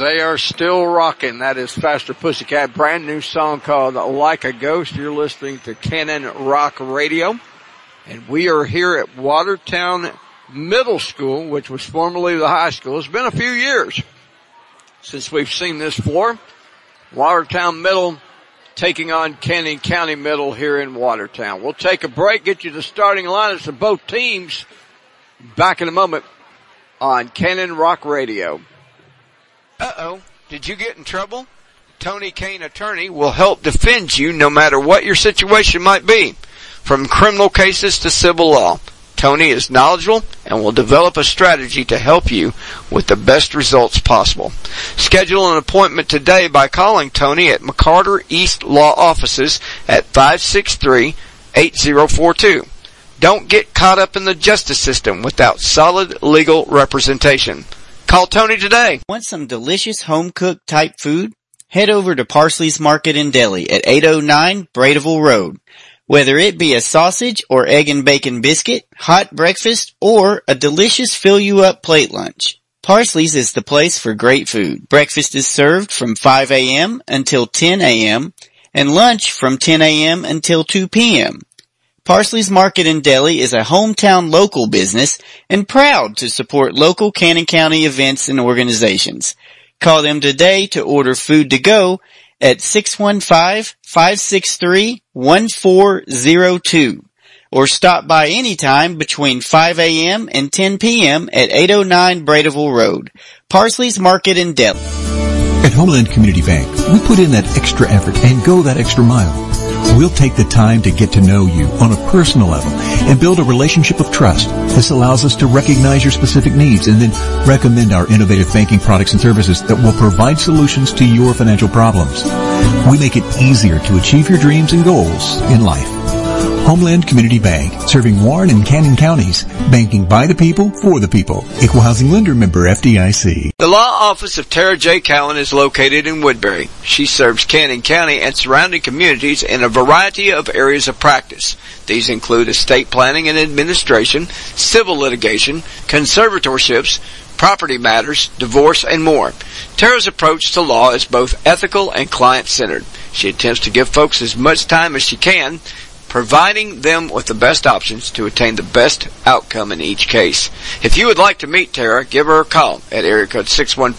They are still rocking. That is Faster Pussycat. Brand new song called Like a Ghost. You're listening to Cannon Rock Radio. And we are here at Watertown Middle School, which was formerly the high school. It's been a few years since we've seen this floor. Watertown Middle taking on Cannon County Middle here in Watertown. We'll take a break, get you the starting lineups of both teams. Back in a moment on Cannon Rock Radio. Uh-oh, did you get in trouble? Tony Kane Attorney will help defend you no matter what your situation might be, from criminal cases to civil law. Tony is knowledgeable and will develop a strategy to help you with the best results possible. Schedule an appointment today by calling Tony at McCarter East Law Offices at 563-8042. Don't get caught up in the justice system without solid legal representation. Call Tony today. Want some delicious home-cooked type food? Head over to Parsley's Market and Deli at 809 Bradeville Road. Whether it be a sausage or egg and bacon biscuit, hot breakfast, or a delicious fill-you-up plate lunch, Parsley's is the place for great food. Breakfast is served from 5 a.m. until 10 a.m. and lunch from 10 a.m. until 2 p.m. Parsley's Market and Deli is a hometown local business and proud to support local Cannon County events and organizations. Call them today to order food to go at 615-563-1402 or stop by anytime between 5 a.m. and 10 p.m. at 809 Bradeville Road. Parsley's Market and Deli. At Homeland Community Bank, we put in that extra effort and go that extra mile. We'll take the time to get to know you on a personal level and build a relationship of trust. This allows us to recognize your specific needs and then recommend our innovative banking products and services that will provide solutions to your financial problems. We make it easier to achieve your dreams and goals in life. Homeland Community Bank, serving Warren and Cannon counties, banking by the people, for the people. Equal housing lender, member FDIC. The law office of Tara J. Cowan is located in Woodbury. She serves Cannon County and surrounding communities in a variety of areas of practice. These include estate planning and administration, civil litigation, conservatorships, property matters, divorce, and more. Tara's approach to law is both ethical and client-centered. She attempts to give folks as much time as she can, providing them with the best options to attain the best outcome in each case. If you would like to meet Tara, give her a call at area code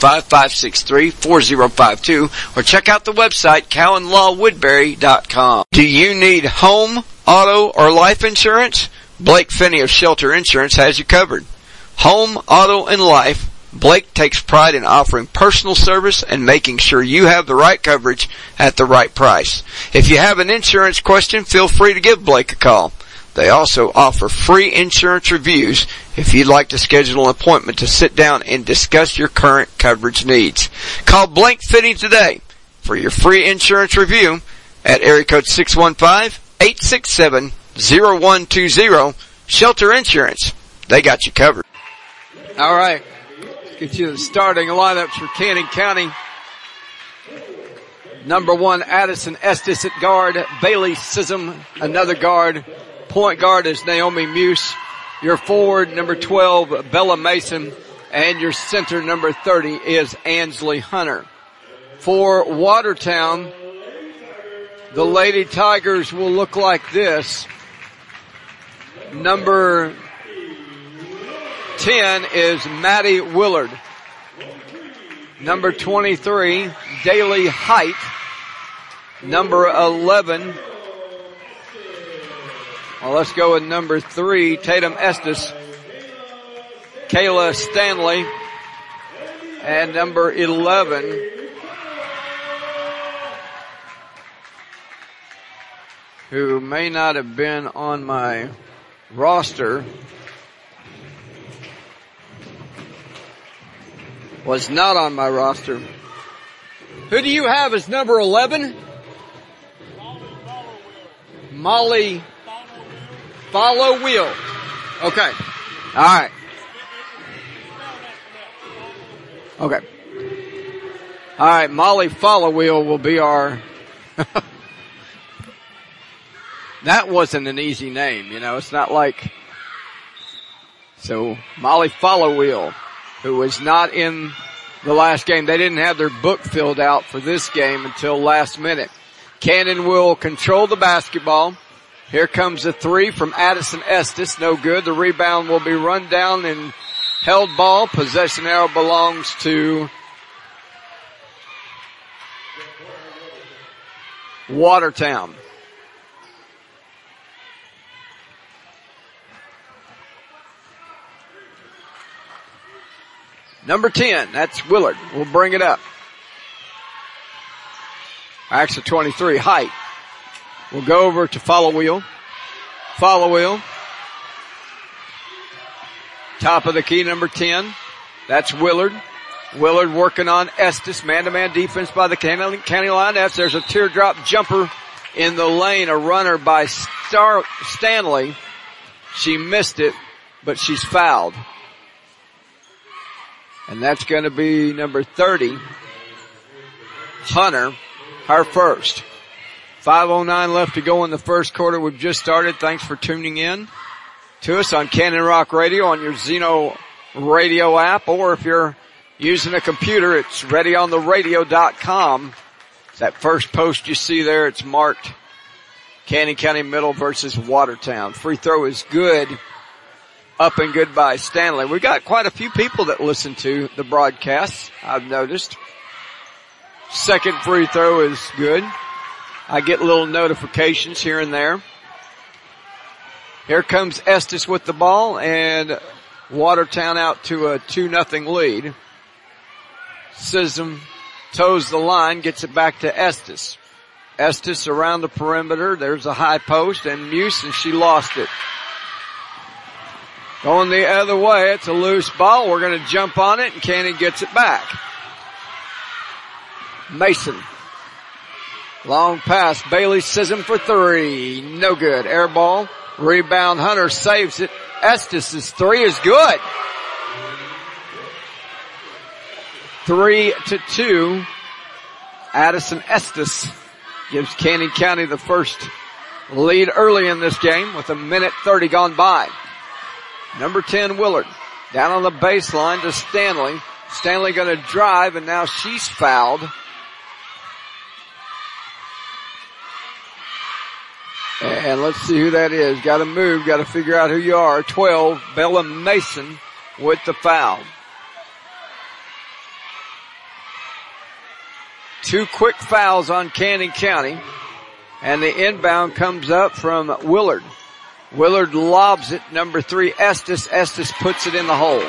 615-563-4052 or check out the website CowanLawWoodbury.com. Do you need home, auto, or life insurance? Blake Finney of Shelter Insurance has you covered. Home, auto, and life. Blake takes pride in offering personal service and making sure you have the right coverage at the right price. If you have an insurance question, feel free to give Blake a call. They also offer free insurance reviews if you'd like to schedule an appointment to sit down and discuss your current coverage needs. Call Blake Finney today for your free insurance review at area code 615-867-0120. Shelter Insurance. They got you covered. All right. Get you the starting lineups for Cannon County. Number 1, Addison Estes at guard. Bailey Sissom, another guard. Point guard is Naomi Muse. Your forward, number 12, Bella Mason. And your center, number 30, is Ansley Hunter. For Watertown, the Lady Tigers will look like this. Number 10 is Maddie Willard. Number 23, Daly Height. Number 11, well, let's go with number 3, Tatum Estes. Kayla Stanley. And number 11, who may not have been on my roster, was not on my roster. Who do you have as number 11? Molly Follow Wheel. Okay. All right. Okay. All right. Molly Follow Wheel will be our. That wasn't an easy name, you know. It's not like. So Molly Follow Wheel, who was not in the last game. They didn't have their book filled out for this game until last minute. Cannon will control the basketball. Here comes a three from Addison Estes. No good. The rebound will be run down and held ball. Possession arrow belongs to Watertown. Number 10, that's Willard. We'll bring it up. Actually 23, Height. We'll go over to Follow Wheel. Follow Wheel. Top of the key, number 10. That's Willard. Willard working on Estes. Man-to-man defense by the County Lionettes. There's a teardrop jumper in the lane. A runner by Stanley. She missed it, but she's fouled. And that's going to be number 30, Hunter, her first. 5:09 left to go in the first quarter. We've just started. Thanks for tuning in to us on Cannon Rock Radio, on your Zeno Radio app, or if you're using a computer, it's readyontheradio.com. That first post you see there, it's marked Cannon County Middle versus Watertown. Free throw is good. Up and good by Stanley. We got quite a few people that listen to the broadcast, I've noticed. Second free throw is good. I get little notifications here and there. Here comes Estes with the ball, and Watertown out to a 2-0 lead. Sism toes the line, gets it back to Estes. Estes around the perimeter. There's a high post, and Muse, and she lost it. Going the other way, it's a loose ball. We're going to jump on it, and Cannon gets it back. Mason. Long pass. Bailey Sism for three. No good. Air ball. Rebound. Hunter saves it. Estes' three is good. 3-2. Addison Estes gives Cannon County the first lead early in this game with 1:30 gone by. Number 10, Willard. Down on the baseline to Stanley. Stanley gonna drive, and now she's fouled. And let's see who that is. Gotta move, gotta figure out who you are. 12, Bella Mason with the foul. Two quick fouls on Cannon County. And the inbound comes up from Willard. Willard lobs it, number 3, Estes. Estes puts it in the hole.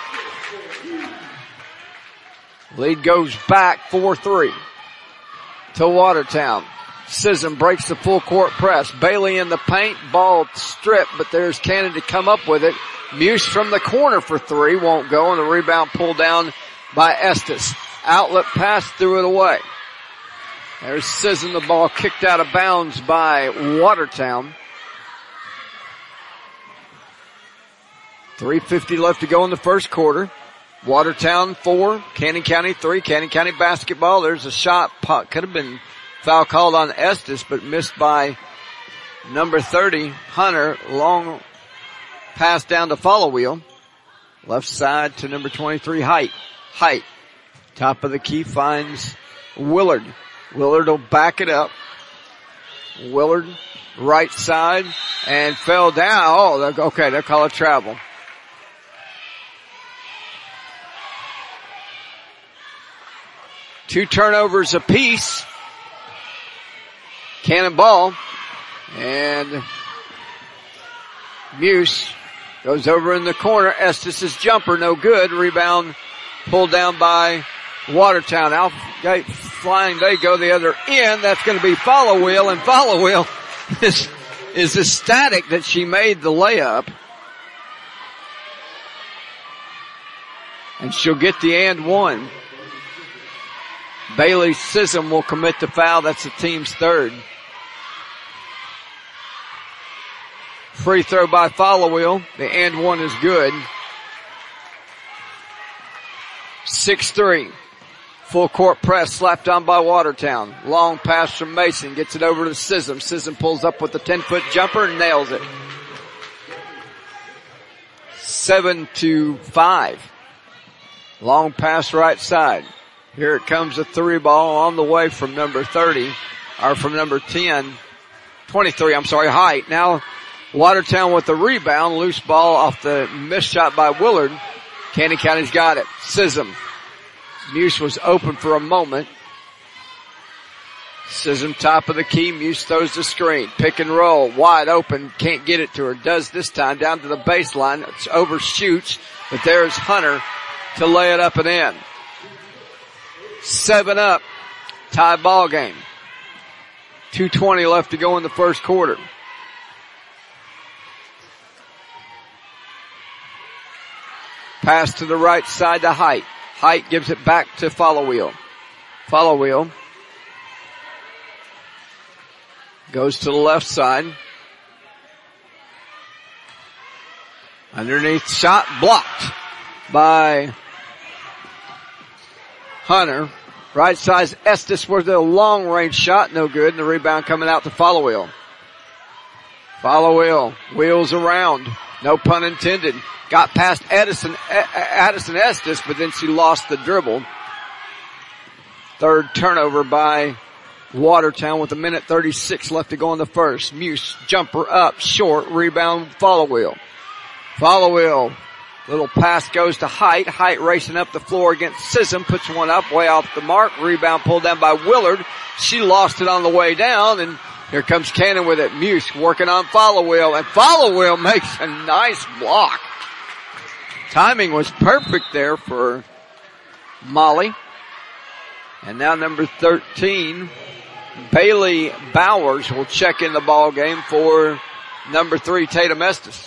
Lead goes back 4-3 to Watertown. Sism breaks the full court press. Bailey in the paint, ball stripped, but there's Cannon to come up with it. Muse from the corner for three, won't go, and the rebound pulled down by Estes. Outlet pass, threw it away. There's Sism, the ball kicked out of bounds by Watertown. 3:50 left to go in the first quarter. Watertown 4, Cannon County 3. Cannon County basketball. There's a shot. Could have been foul called on Estes, but missed by number 30, Hunter. Long pass down to Follow Wheel. Left side to number 23, Height. Height. Top of the key finds Willard. Willard will back it up. Willard, right side, and fell down. Oh, okay, they'll call it travel. Two turnovers apiece. Cannonball. And Muse goes over in the corner. Estes' jumper, no good. Rebound pulled down by Watertown. Out flying, they go the other end. That's going to be Follow Wheel, and Follow Wheel is ecstatic that she made the layup. And she'll get the and one. Bailey Sism will commit the foul. That's the team's third. Free throw by Follow Wheel. The and one is good. 6-3. Full court press slapped on by Watertown. Long pass from Mason. Gets it over to Sism. Sism pulls up with the 10-foot jumper and nails it. 7-5. Long pass right side. Here it comes a 3 ball on the way from number 30, or from number 23, Height. Now Watertown with the rebound, loose ball off the missed shot by Willard. Canyon County's got it. Sism. Muse was open for a moment. Sism top of the key. Muse throws the screen. Pick and roll. Wide open. Can't get it to her. Does this time. Down to the baseline. It's overshoots. But there's Hunter to lay it up and in. 7 up. Tie ball game. 2:20 left to go in the first quarter. Pass to the right side to Height. Height gives it back to Followwheel. Followwheel goes to the left side. Underneath shot blocked by Hunter. Right side Estes with a long range shot, no good. And the rebound coming out to Followwheel. Followwheel wheels around. No pun intended. Got past Addison Estes, but then she lost the dribble. Third turnover by Watertown with 1:36 left to go in the first. Muse, jumper up, short, rebound, Followwheel. Followwheel, little pass goes to Height. Height racing up the floor against Sism, puts one up, way off the mark. Rebound pulled down by Willard. She lost it on the way down, and here comes Cannon with it. Muse working on Followwheel, and Followwheel makes a nice block. Timing was perfect there for Molly. And now number 13, Bailey Bowers will check in the ball game for number 3, Tatum Estes.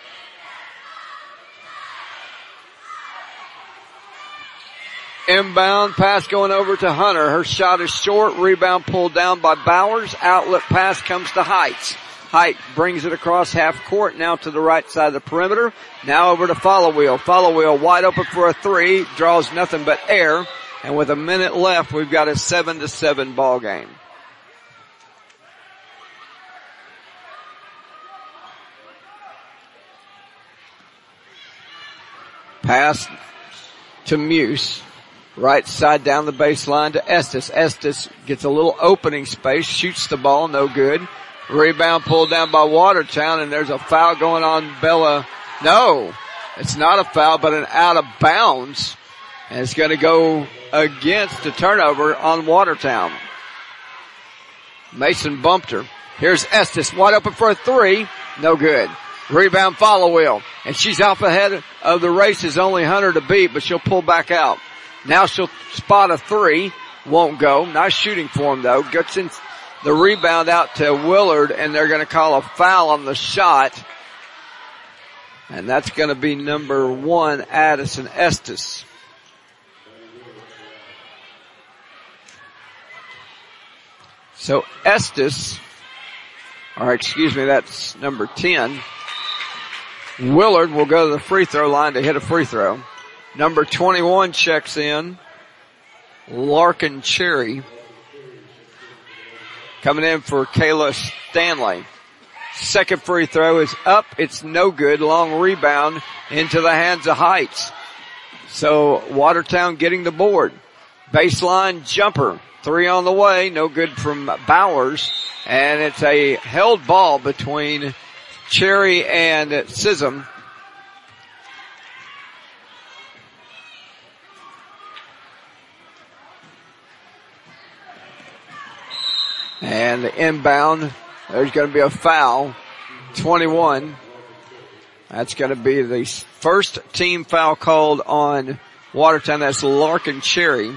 Inbound pass going over to Hunter. Her shot is short. Rebound pulled down by Bowers. Outlet pass comes to Heights. Height brings it across half court, now to the right side of the perimeter. Now over to Followwheel. Followwheel wide open for a 3. Draws nothing but air. And with a minute left, we've got a 7-7 ball game. Pass to Muse. Right side down the baseline to Estes. Estes gets a little opening space, shoots the ball, no good. Rebound pulled down by Watertown, and there's a foul going on Bella. No, it's not a foul, but an out of bounds. And it's going to go against the turnover on Watertown. Mason bumped her. Here's Estes, wide open for a 3. No good. Rebound Followwheel. And she's off ahead of the race. Only Hunter to beat, but she'll pull back out. Now she'll spot a 3. Won't go. Nice shooting for him though. Gets in the rebound out to Willard, and they're going to call a foul on the shot. And that's going to be number 1, Addison Estes. So Estes, that's number 10. Willard will go to the free throw line to hit a free throw. Number 21 checks in. Larkin Cherry. Coming in for Kayla Stanley. Second free throw is up. It's no good. Long rebound into the hands of Heights. So Watertown getting the board. Baseline jumper. 3 on the way. No good from Bowers. And it's a held ball between Cherry and Sism. And the inbound, there's going to be a foul. 21. That's going to be the first team foul called on Watertown. That's Larkin Cherry.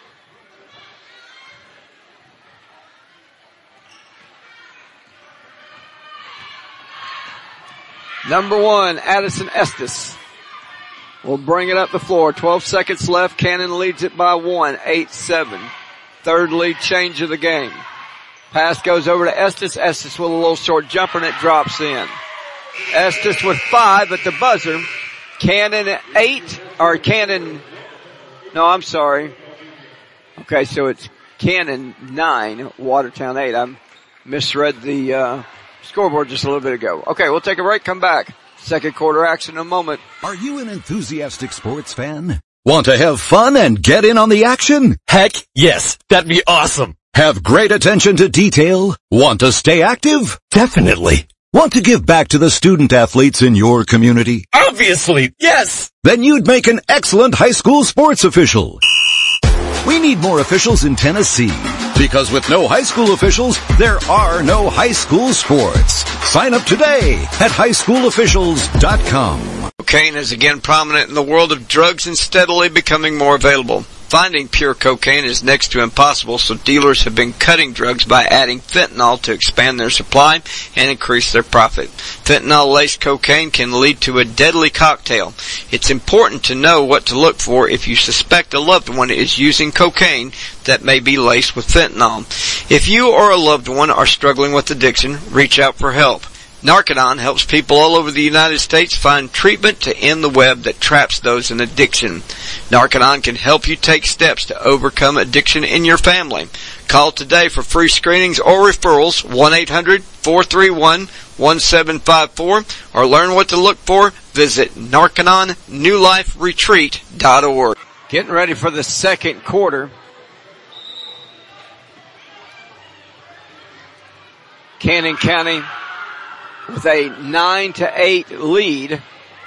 Number 1, Addison Estes will bring it up the floor. 12 seconds left. Cannon leads it by 1, 8-7. Third lead change of the game. Pass goes over to Estes. Estes with a little short jumper, and it drops in. Estes with 5 at the buzzer. Okay, so it's Cannon 9, Watertown 8. I misread the scoreboard just a little bit ago. Okay, we'll take a break, come back. Second quarter action in a moment. Are you an enthusiastic sports fan? Want to have fun and get in on the action? Heck yes, that'd be awesome. Have great attention to detail? Want to stay active? Definitely. Want to give back to the student athletes in your community? Obviously, yes. Then you'd make an excellent high school sports official. We need more officials in Tennessee, because with no high school officials, there are no high school sports. Sign up today at highschoolofficials.com. Cocaine is again prominent in the world of drugs and steadily becoming more available. Finding pure cocaine is next to impossible, so dealers have been cutting drugs by adding fentanyl to expand their supply and increase their profit. Fentanyl-laced cocaine can lead to a deadly cocktail. It's important to know what to look for if you suspect a loved one is using cocaine that may be laced with fentanyl. If you or a loved one are struggling with addiction, reach out for help. Narconon helps people all over the United States find treatment to end the web that traps those in addiction. Narconon can help you take steps to overcome addiction in your family. Call today for free screenings or referrals, 1-800-431-1754, or learn what to look for. Visit NarcononNewLifeRetreat.org. Getting ready for the second quarter. Cannon County with a 9-8 lead.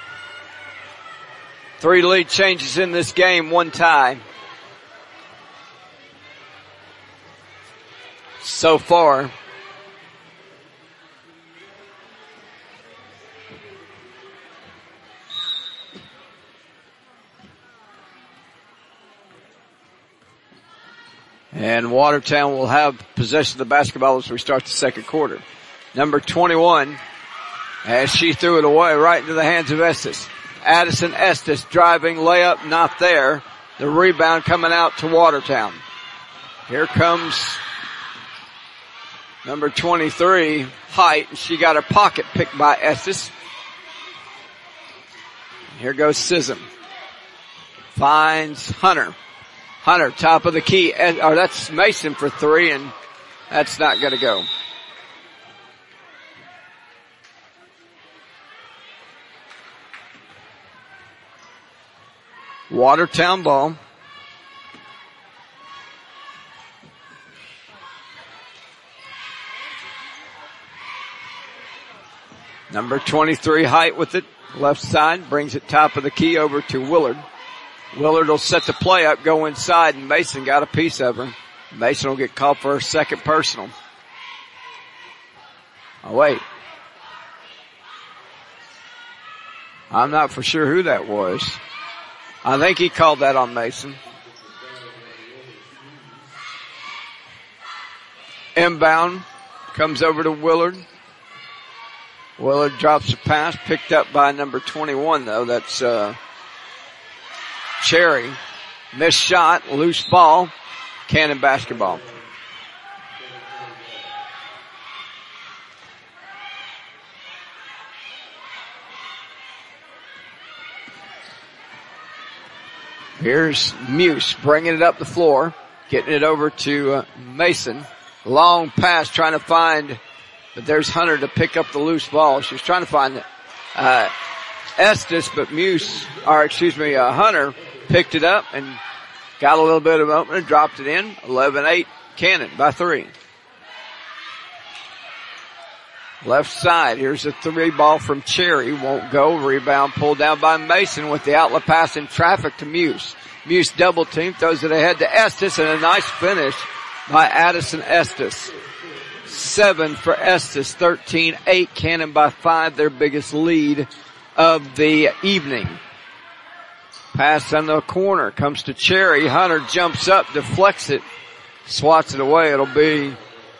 3 lead changes in this game, 1 tie. So far. And Watertown will have possession of the basketball as we start the second quarter. Number 21, as she threw it away right into the hands of Estes. Addison Estes driving, layup not there. The rebound coming out to Watertown. Here comes number 23, Height. She got her pocket picked by Estes. Here goes Sism. Finds Hunter. Hunter, top of the key. Or that's Mason for 3, and that's not going to go. Watertown ball. Number 23, Height with it. Left side, brings it top of the key over to Willard. Willard will set the play up, go inside, and Mason got a piece of her. Mason will get called for a second personal. Oh, wait. I'm not for sure who that was. I think he called that on Mason. Inbound comes over to Willard. Willard drops a pass, picked up by number 21 though. That's Cherry. Missed shot, loose ball, Cannon basketball. Here's Muse bringing it up the floor, getting it over to Mason. Long pass trying to find, but there's Hunter to pick up the loose ball. She was trying to find Estes, but Hunter picked it up and got a little bit of opening, dropped it in. 11-8, Cannon by 3. Left side, here's a 3 ball from Cherry, won't go. Rebound pulled down by Mason with the outlet pass in traffic to Muse. Muse double team, throws it ahead to Estes, and a nice finish by Addison Estes. 7 for Estes, 13-8, Cannon by 5, their biggest lead of the evening. Pass on the corner, comes to Cherry. Hunter jumps up, deflects it, swats it away. It'll be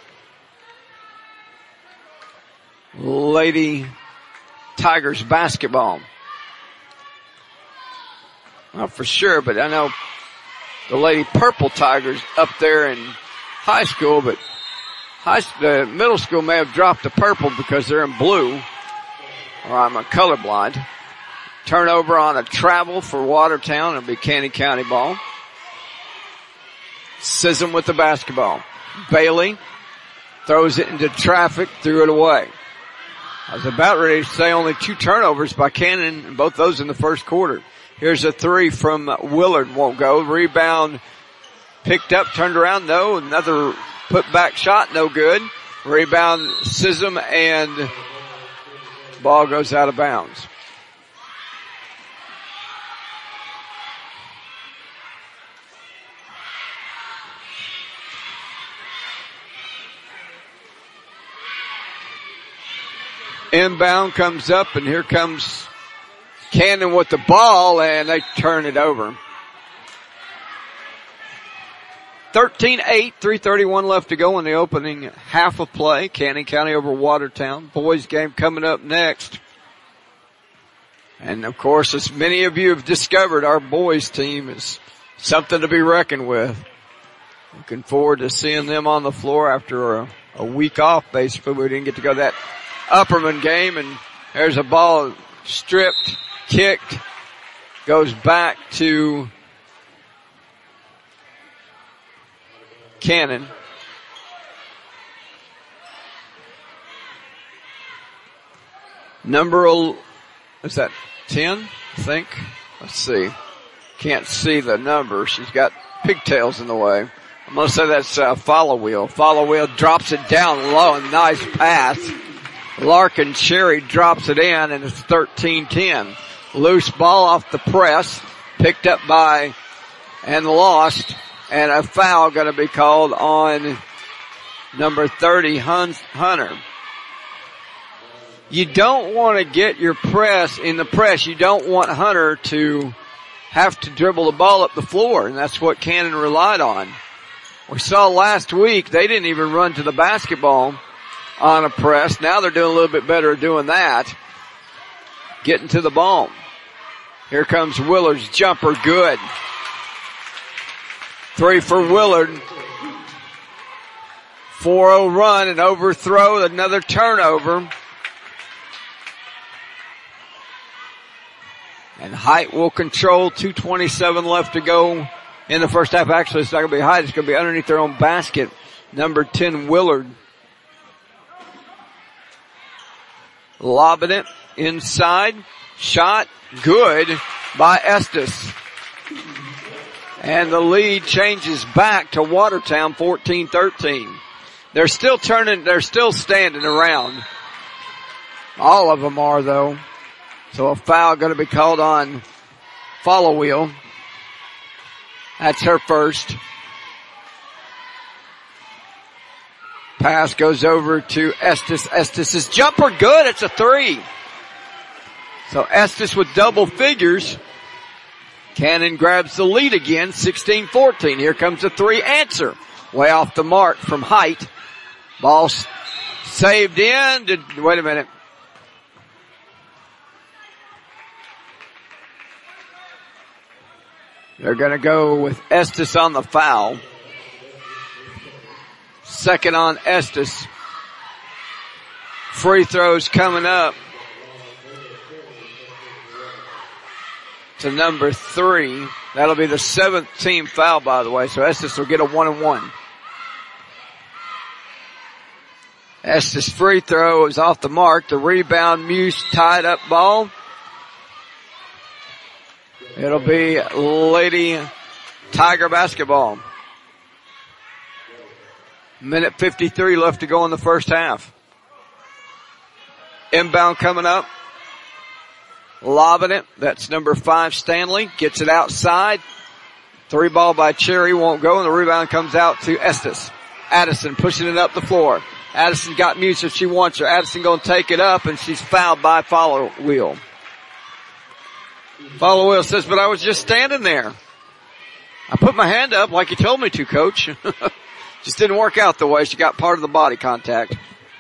Lady Tigers basketball. Not for sure, but I know the Lady Purple Tigers up there in high school, but the middle school may have dropped the purple because they're in blue, or I'm colorblind. Turnover on a travel for Watertown. It'll be Cannon County ball. Sism with the basketball. Bailey throws it into traffic, threw it away. I was about ready to say only 2 turnovers by Cannon, and both those in the first quarter. Here's a three from Willard. Won't go. Rebound picked up, turned around. No. Another put back shot. No good. Rebound Sism and ball goes out of bounds. Inbound comes up, and here comes Cannon with the ball, and they turn it over. 13-8, 3:31 left to go in the opening half of play. Cannon County over Watertown. Boys game coming up next. And of course, as many of you have discovered, our boys team is something to be reckoned with. Looking forward to seeing them on the floor after a week off, basically. We didn't get to go to that Upperman game, and there's a ball stripped, kicked, goes back to Cannon. Number, is that 10? I think. Let's see. Can't see the number. She's got pigtails in the way. I'm going to say that's Follow Wheel. Follow Wheel drops it down low. Nice pass. Larkin Cherry drops it in, and it's 13-10. Loose ball off the press, picked up by and lost, and a foul going to be called on number 30, Hunter. You don't want to get your press in the press. You don't want Hunter to have to dribble the ball up the floor, and that's what Cannon relied on. We saw last week they didn't even run to the basketball on a press. Now they're doing a little bit better at doing that. Getting to the ball. Here comes Willard's jumper. Good. Three for Willard. 4-0 run, an overthrow, another turnover. And Height will control. 2:27 left to go in the first half. Actually, it's not going to be Height. It's going to be underneath their own basket. Number 10, Willard. Lobbing it inside. Shot good by Estes. And the lead changes back to Watertown, 14-13. They're still standing around. All of them are though. So a foul going to be called on Follow Wheel. That's her first. Pass goes over to Estes. Estes' jumper good. It's a three. So Estes with double figures. Cannon grabs the lead again, 16-14. Here comes a three answer. Way off the mark from Height. Ball saved in. Wait a minute. They're going to go with Estes on the foul. Second on Estes. Free throws coming up to number 3. That'll be the 7th team foul, by the way. So Estes will get a 1-and-1. Estes free throw is off the mark. The rebound, Muse tied up ball. It'll be Lady Tiger basketball. Minute 53 left to go in the first half. Inbound coming up. Lobbing it. That's number 5, Stanley. Gets it outside. 3 ball by Cherry won't go, and the rebound comes out to Estes. Addison pushing it up the floor. Addison got Muse if she wants her. Addison gonna take it up, and she's fouled by Follow Wheel. Follow Wheel says, but I was just standing there. I put my hand up like you told me to, Coach. Just didn't work out the way. She got part of the body contact.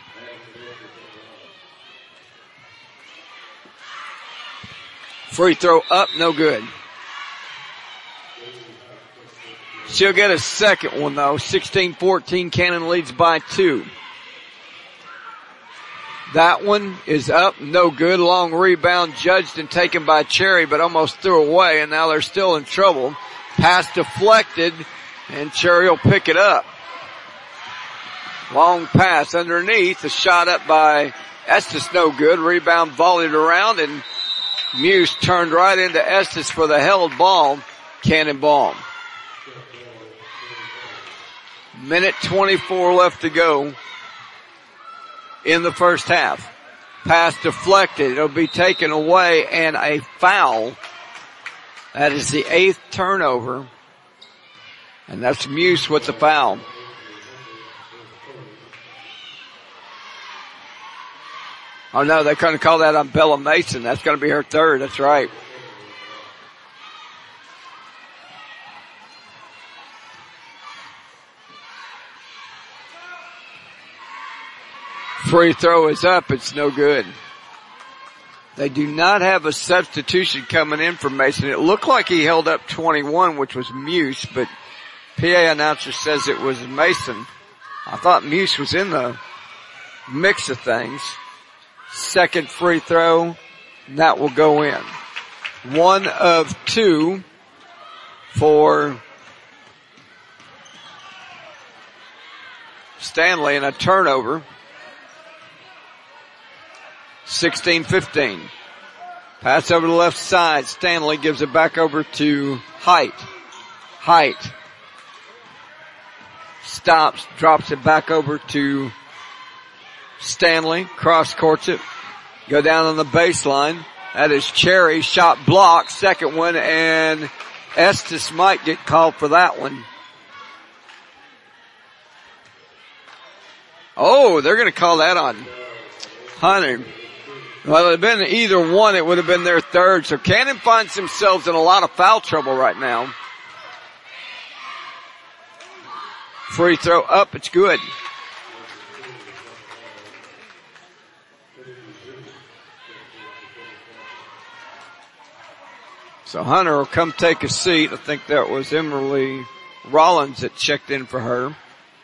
Free throw up, no good. She'll get a second one though. 16-14, Cannon leads by 2. That one is up, no good. Long rebound judged and taken by Cherry, but almost threw away, and now they're still in trouble. Pass deflected, and Cherry will pick it up. Long pass underneath, a shot up by Estes, no good. Rebound volleyed around, and Muse turned right into Estes for the held ball. Cannonball. Minute 24 left to go in the first half. Pass deflected. It'll be taken away and a foul. That is the 8th turnover. And that's Muse with the foul. Oh no, they couldn't call that on Bella Mason. That's going to be her 3rd. That's right. Free throw is up. It's no good. They do not have a substitution coming in for Mason. It looked like he held up 21, which was Muse, but PA announcer says it was Mason. I thought Muse was in the mix of things. Second free throw, and that will go in. 1 of 2 for Stanley and a turnover. 16-15. Pass over to the left side. Stanley gives it back over to Height. Height stops, drops it back over to Stanley. Cross courts it. Go down on the baseline. That is Cherry. Shot blocked. Second one, and Estes might get called for that one. Oh, they're going to call that on Hunter. Well, it would have been either one. It would have been their 3rd. So Cannon finds themselves in a lot of foul trouble right now. Free throw up. It's good. So Hunter will come take a seat. I think that was Emily Rollins that checked in for her.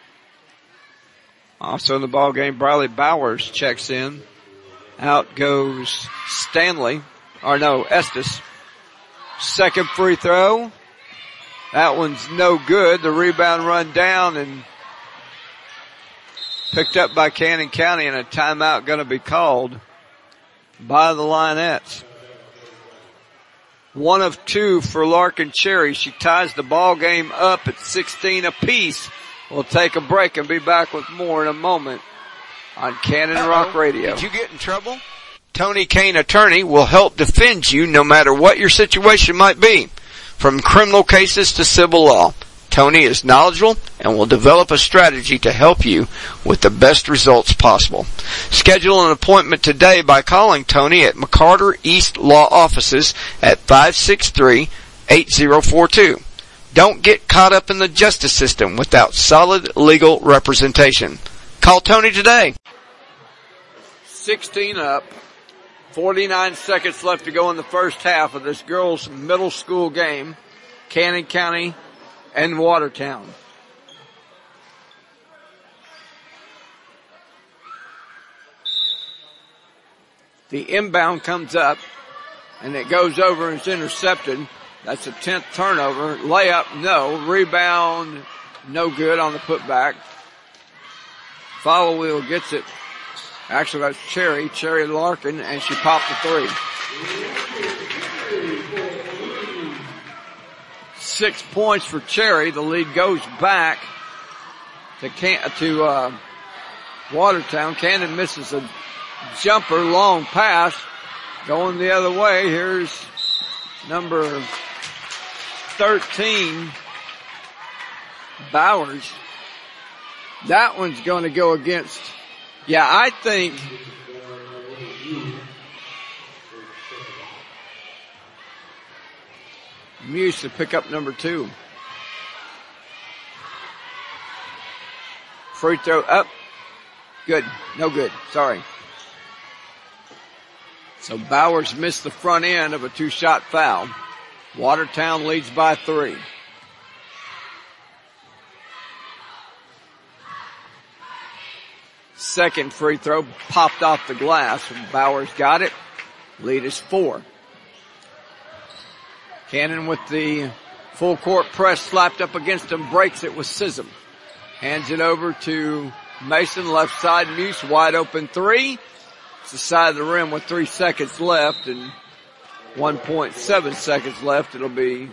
Also in the ball game, Briley Bowers checks in. Out goes Stanley. Or no, Estes. Second free throw. That one's no good. The rebound run down and picked up by Cannon County, and a timeout going to be called by the Lionettes. 1 of 2 for Larkin Cherry. She ties the ball game up at 16 apiece. We'll take a break and be back with more in a moment on Cannon Rock Radio. Did you get in trouble? Tony Kane Attorney will help defend you no matter what your situation might be. From criminal cases to civil law, Tony is knowledgeable and will develop a strategy to help you with the best results possible. Schedule an appointment today by calling Tony at McCarter East Law Offices at 563-8042. Don't get caught up in the justice system without solid legal representation. Call Tony today. 16 up. 49 seconds left to go in the first half of this girls' middle school game. Cannon County and Watertown. The inbound comes up and it goes over and it's intercepted. That's a 10th turnover. Layup, no. Rebound, no good on the putback. Follow wheel gets it. Actually, that's Cherry Larkin, and she popped the 3. 6 points for Cherry. The lead goes back to Watertown. Cannon misses a jumper, long pass. Going the other way. Here's number 13, Bowers. That one's going to go against. Yeah, I think Muse to pick up number 2. Free throw up. Good. No good. Sorry. So Bowers missed the front end of a 2-shot foul. Watertown leads by 3. Second free throw popped off the glass. Bowers got it. Lead is 4. Cannon with the full court press slapped up against him, breaks it with Sism. Hands it over to Mason, left side. Muse wide open 3. It's the side of the rim with 3 seconds left, and 1.7 seconds left. It'll be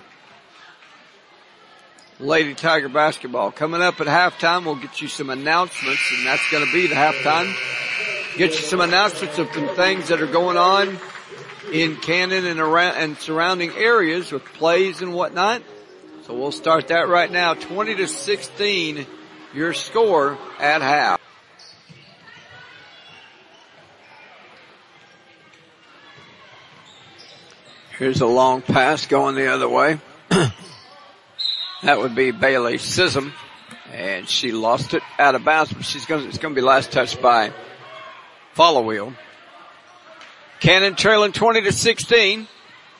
Lady Tiger basketball. Coming up at halftime, we'll get you some announcements, and that's going to be the halftime. Get you some announcements of some things that are going on in Cannon and around and surrounding areas with plays and whatnot. So we'll start that right now. 20-16, your score at half. Here's a long pass going the other way. That would be Bailey Sissom, and she lost it out of bounds, but it's going to be last touched by Follow Wheel. Cannon trailing 20-16.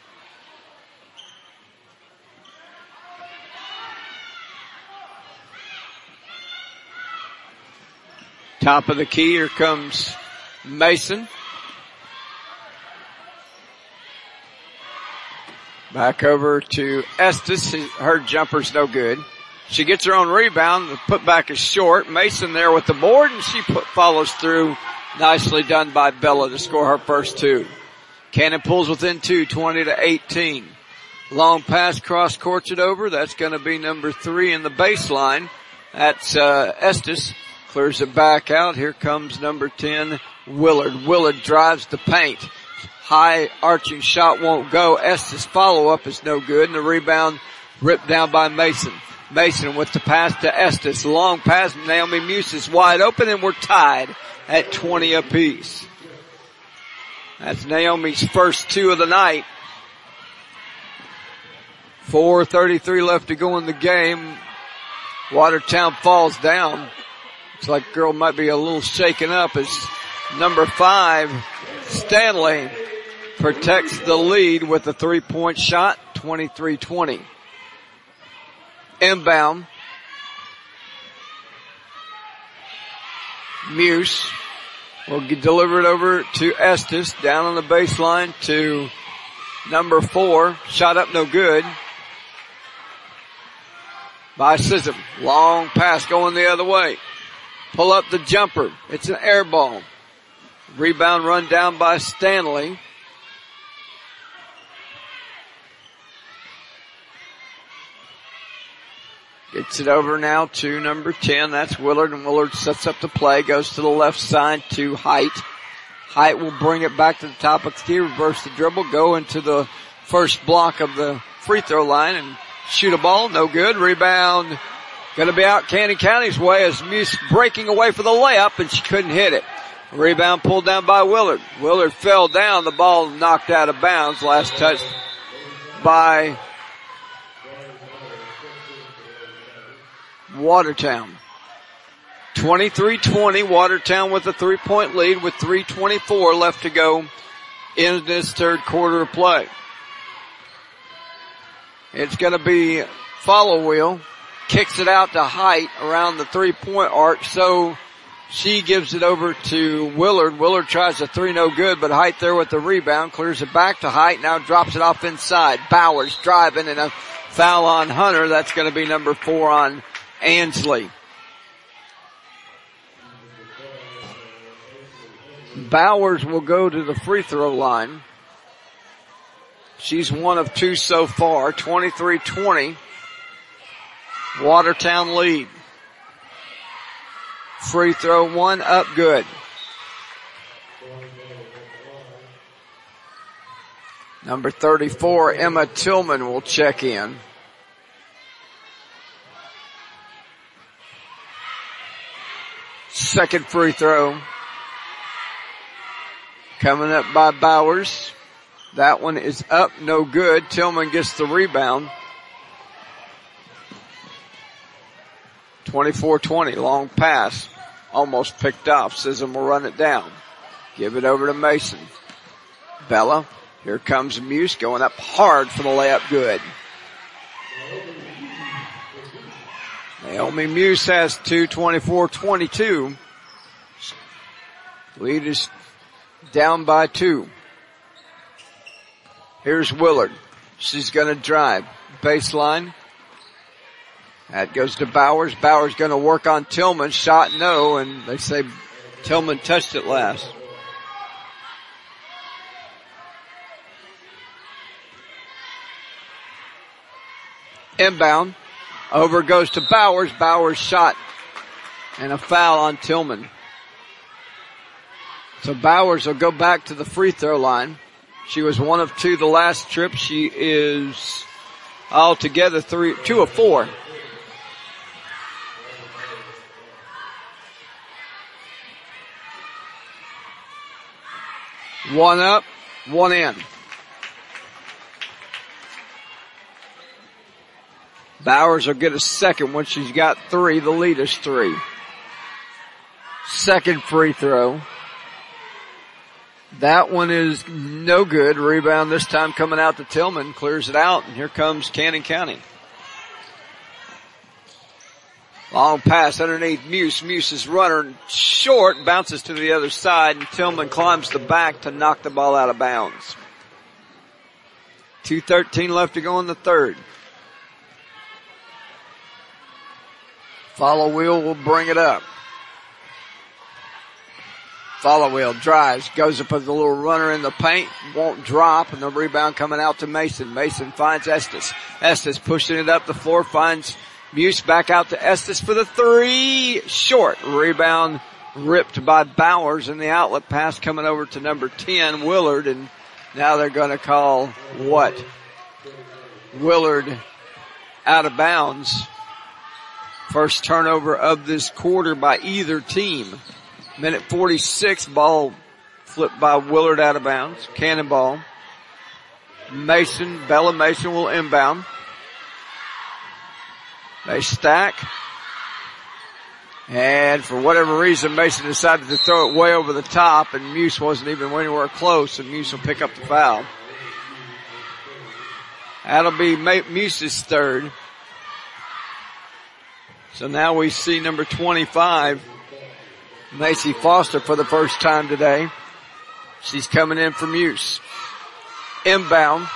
Top of the key, here comes Mason. Back over to Estes. Her jumper's no good. She gets her own rebound. The putback is short. Mason there with the board, and she follows through. Nicely done by Bella to score her first two. Cannon pulls within two, 20-18. Long pass, cross courts it over. That's going to be number 3 in the baseline. That's Estes. Clears it back out. Here comes number 10, Willard. Willard drives the paint. High arching shot won't go. Estes follow up is no good, and the rebound ripped down by Mason. Mason with the pass to Estes. Long pass. Naomi Muse is wide open, and we're tied at 20 apiece. That's Naomi's first 2 of the night. 4:33 left to go in the game. Watertown falls down. Looks like girl might be a little shaken up as number 5, Stanley, protects the lead with a 3-point shot, 23-20. Inbound. Muse will deliver it over to Estes, down on the baseline to number 4. Shot up no good by Sissom. Long pass going the other way. Pull up the jumper. It's an air ball. Rebound run down by Stanley. Gets it over now to number 10. That's Willard, and Willard sets up the play. Goes to the left side to Height. Height will bring it back to the top of the key, reverse the dribble, go into the first block of the free throw line and shoot a ball. No good. Rebound going to be out Cannon County's way as Muse breaking away for the layup, and she couldn't hit it. Rebound pulled down by Willard. Willard fell down. The ball knocked out of bounds. Last touch by Watertown. 23-20, Watertown with a 3-point lead with 3:24 left to go in this third quarter of play. It's going to be Follow Wheel. Kicks it out to Height around the 3-point arc, so she gives it over to Willard. Willard tries a 3, no good, but Height there with the rebound, clears it back to Height, now drops it off inside. Bowers driving, and a foul on Hunter. That's going to be number 4 on Ansley. Bowers will go to the free throw line. She's 1 of 2 so far. 23-20. Watertown lead. Free throw 1 up, good. Number 34, Emma Tillman will check in. Second free throw coming up by Bowers. That one is up, no good. Tillman gets the rebound. 24-20, long pass. Almost picked off. Sissom will run it down. Give it over to Mason. Bella. Here comes Muse going up hard for the layup, good. Naomi Muse has 2, 24-22. Lead is down by 2. Here's Willard. She's going to drive. Baseline. That goes to Bowers. Bowers going to work on Tillman. Shot no, and they say Tillman touched it last. Inbound. Over goes to Bowers. Bowers shot. And a foul on Tillman. So Bowers will go back to the free throw line. She was 1 of 2 the last trip. She is altogether 2 of 4. One up, one in. Bowers will get a second when she's got 3. The lead is 3. Second free throw. That one is no good. Rebound this time coming out to Tillman. Clears it out, and here comes Cannon County. Long pass underneath Muse. Muse is running short, bounces to the other side, and Tillman climbs the back to knock the ball out of bounds. 2:13 left to go in the third. Follow Wheel will bring it up. Follow Wheel drives, goes up with a little runner in the paint, won't drop, and the rebound coming out to Mason. Mason finds Estes. Estes pushing it up the floor, finds Muse back out to Estes for the 3. Short. Rebound ripped by Bowers, and the outlet pass coming over to number 10, Willard, and now they're going to call what? Willard out of bounds. First turnover of this quarter by either team. Minute 46, ball flipped by Willard out of bounds. Cannonball. Mason, Bella Mason will inbound. They stack. And for whatever reason, Mason decided to throw it way over the top, and Muse wasn't even anywhere close, and Muse will pick up the foul. That'll be Muse's third. So now we see number 25, Macy Foster, for the first time today. She's coming in for Muse. Inbound.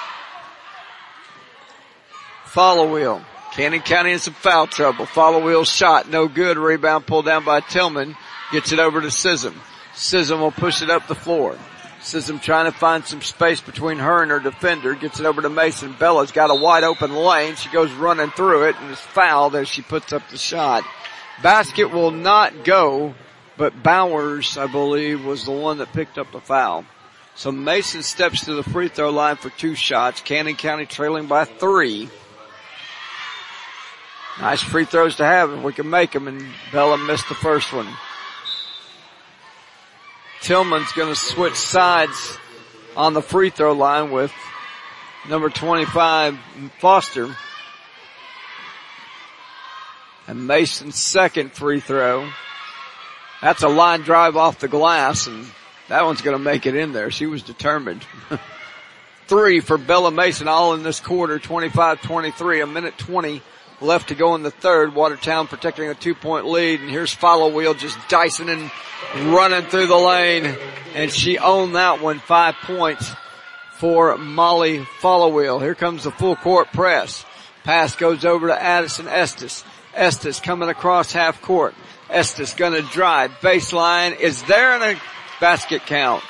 Follow Wheel. Cannon County in some foul trouble. Follow Wheel shot. No good. Rebound pulled down by Tillman. Gets it over to Sism. Sism will push it up the floor. Sism trying to find some space between her and her defender. Gets it over to Mason. Bella's got a wide open lane. She goes running through it and is fouled as she puts up the shot. Basket will not go, but Bowers, I believe, was the one that picked up the foul. So Mason steps to the free throw line for 2 shots. Cannon County trailing by 3. Nice free throws to have if we can make them, and Bella missed the first one. Tillman's going to switch sides on the free throw line with number 25, Foster. And Mason's second free throw. That's a line drive off the glass, and that one's going to make it in there. She was determined. 3 for Bella Mason, all in this quarter, 25-23, a minute 20 left to go in the third. Watertown protecting a 2-point lead, and here's Follow Wheel just dicing and running through the lane, and she owned that one. 5 points for Molly Follow Wheel. Here comes the full court press. Pass goes over to Addison Estes. Estes coming across half court. Estes gonna drive. Baseline is there, and a basket count.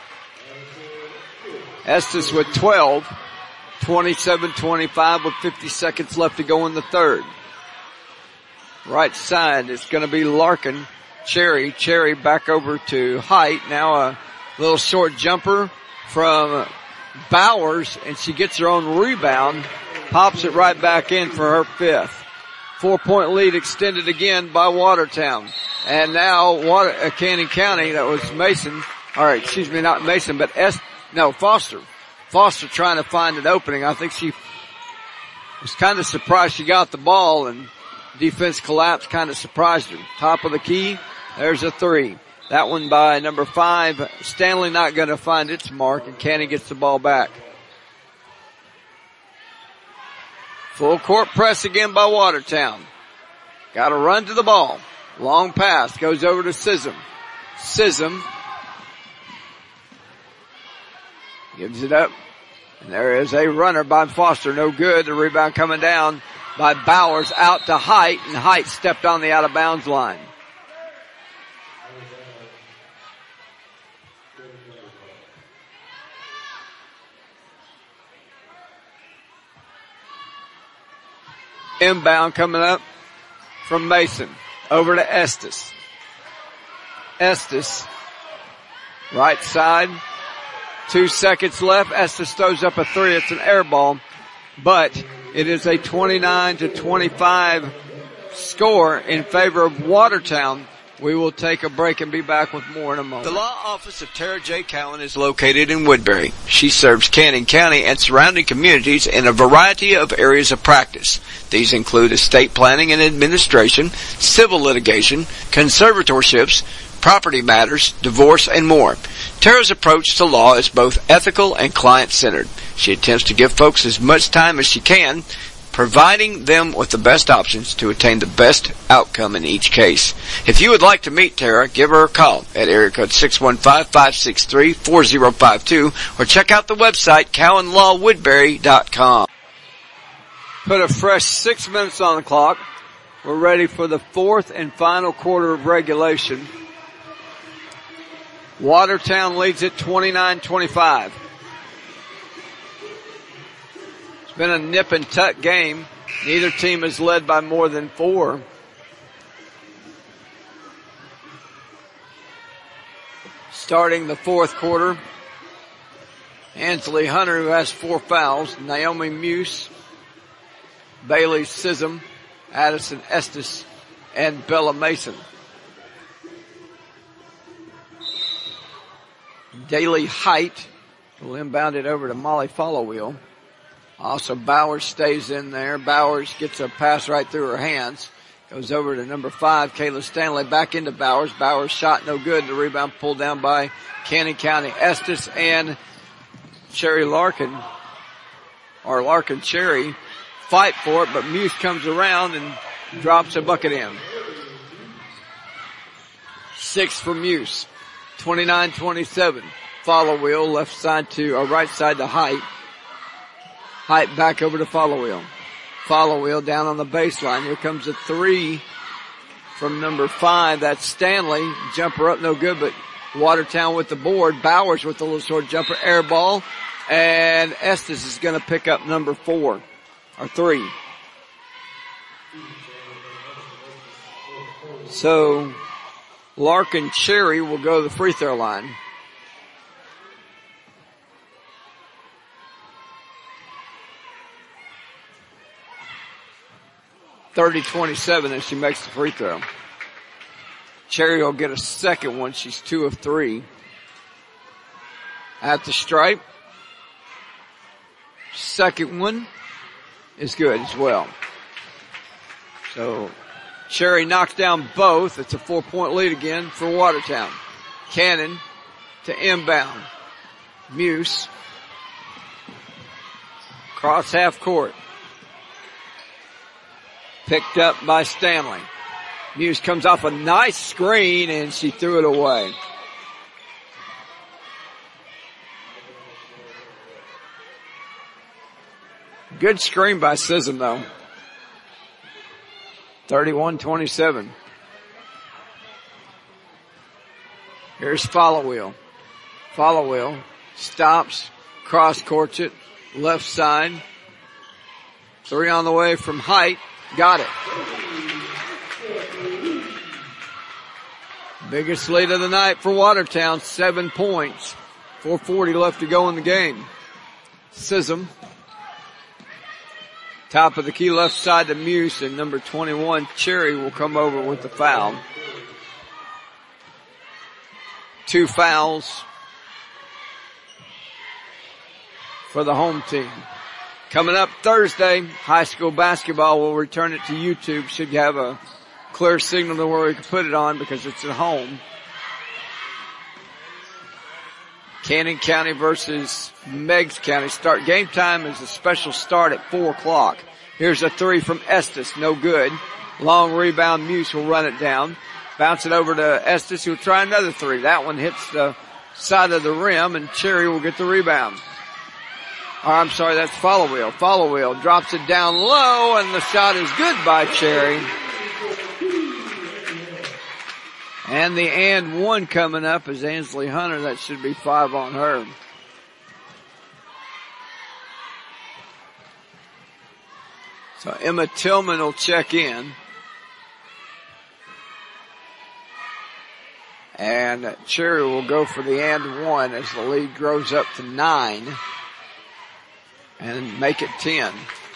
Estes with 12. 27-25 with 50 seconds left to go in the third. Right side is going to be Larkin. Cherry back over to Height. Now a little short jumper from Bowers, and she gets her own rebound. Pops it right back in for her 5th. 4-point lead extended again by Watertown. And now Cannon County, that was Mason. All right, excuse me, not Mason, but Foster. Foster trying to find an opening. I think she was kind of surprised she got the ball, and defense collapse kind of surprised her. Top of the key, there's a 3. That one by number 5. Stanley not going to find its mark, and Cannon gets the ball back. Full court press again by Watertown. Got to run to the ball. Long pass goes over to Sism. Sism gives it up. And there is a runner by Foster. No good. The rebound coming down by Bowers out to Height, and Height stepped on the out of bounds line. Inbound coming up from Mason. Over to Estes. Estes. Right side. 2 seconds left. Estes throws up a three. It's an air ball. But it is a 29-25 score in favor of Watertown. We will take a break and be back with more in a moment. The law office of Tara J. Cowan is located in Woodbury. She serves Cannon County and surrounding communities in a variety of areas of practice. These include estate planning and administration, civil litigation, conservatorships, property matters, divorce, and more. Tara's approach to law is both ethical and client-centered. She attempts to give folks as much time as she can, providing them with the best options to attain the best outcome in each case. If you would like to meet Tara, give her a call at area code 615-563-4052 or check out the website CowanLawWoodbury.com. Put a fresh 6 minutes on the clock. We're ready for the fourth and final quarter of regulation. Watertown leads at 29-25. Been a nip and tuck game. Neither team has led by more than 4. Starting the fourth quarter, Ansley Hunter, who has 4 fouls, Naomi Muse, Bailey Sism, Addison Estes, and Bella Mason. Daly Height will inbound it over to Molly Followwheel. Also, Bowers stays in there. Bowers gets a pass right through her hands. Goes over to number 5, Kayla Stanley, back into Bowers. Bowers shot no good. The rebound pulled down by Cannon County. Estes and Cherry Larkin, or Larkin Cherry, fight for it, but Muse comes around and drops a bucket in. 6 for Muse. 29-27. Followwheel, left side to, or right side to Height. Height back over to Followwheel. Followwheel down on the baseline. Here comes a 3 from number 5. That's Stanley. Jumper up, no good, but Watertown with the board. Bowers with the little short jumper. Air ball. And Estes is going to pick up number 4. Or 3. So, Larkin Cherry will go to the free throw line. (30-27) as she makes the free throw. Cherry will get a second one. She's 2 of 3. At the stripe. Second one is good as well. So Cherry knocks down both. It's a 4-point lead again for Watertown. Cannon to inbound. Muse. Cross half court. Picked up by Stanley. Muse comes off a nice screen and she threw it away. Good screen by Sism though. 31-27. Here's Followwheel. Followwheel stops, cross courts it, left side. 3 on the way from Height. Got it. Biggest lead of the night for Watertown, 7 points. 4:40 left to go in the game. Sism. Top of the key left side to Muse, and number 21, Cherry, will come over with the foul. 2 fouls for the home team. Coming up Thursday, high school basketball will return it to YouTube. Should have a clear signal to where we can put it on because it's at home. Cannon County versus Meigs County. Game time is a special start at 4 o'clock. Here's a 3 from Estes. No good. Long rebound. Muse will run it down. Bounce it over to Estes, who'll try another 3. That one hits the side of the rim, and Cherry will get the rebound. Oh, I'm sorry, that's Followwheel. Followwheel drops it down low, and the shot is good by Cherry. And the and 1 coming up is Ansley Hunter. That should be 5 on her. So Emma Tillman will check in. And Cherry will go for the and one as the lead grows up to 9 and make it 10.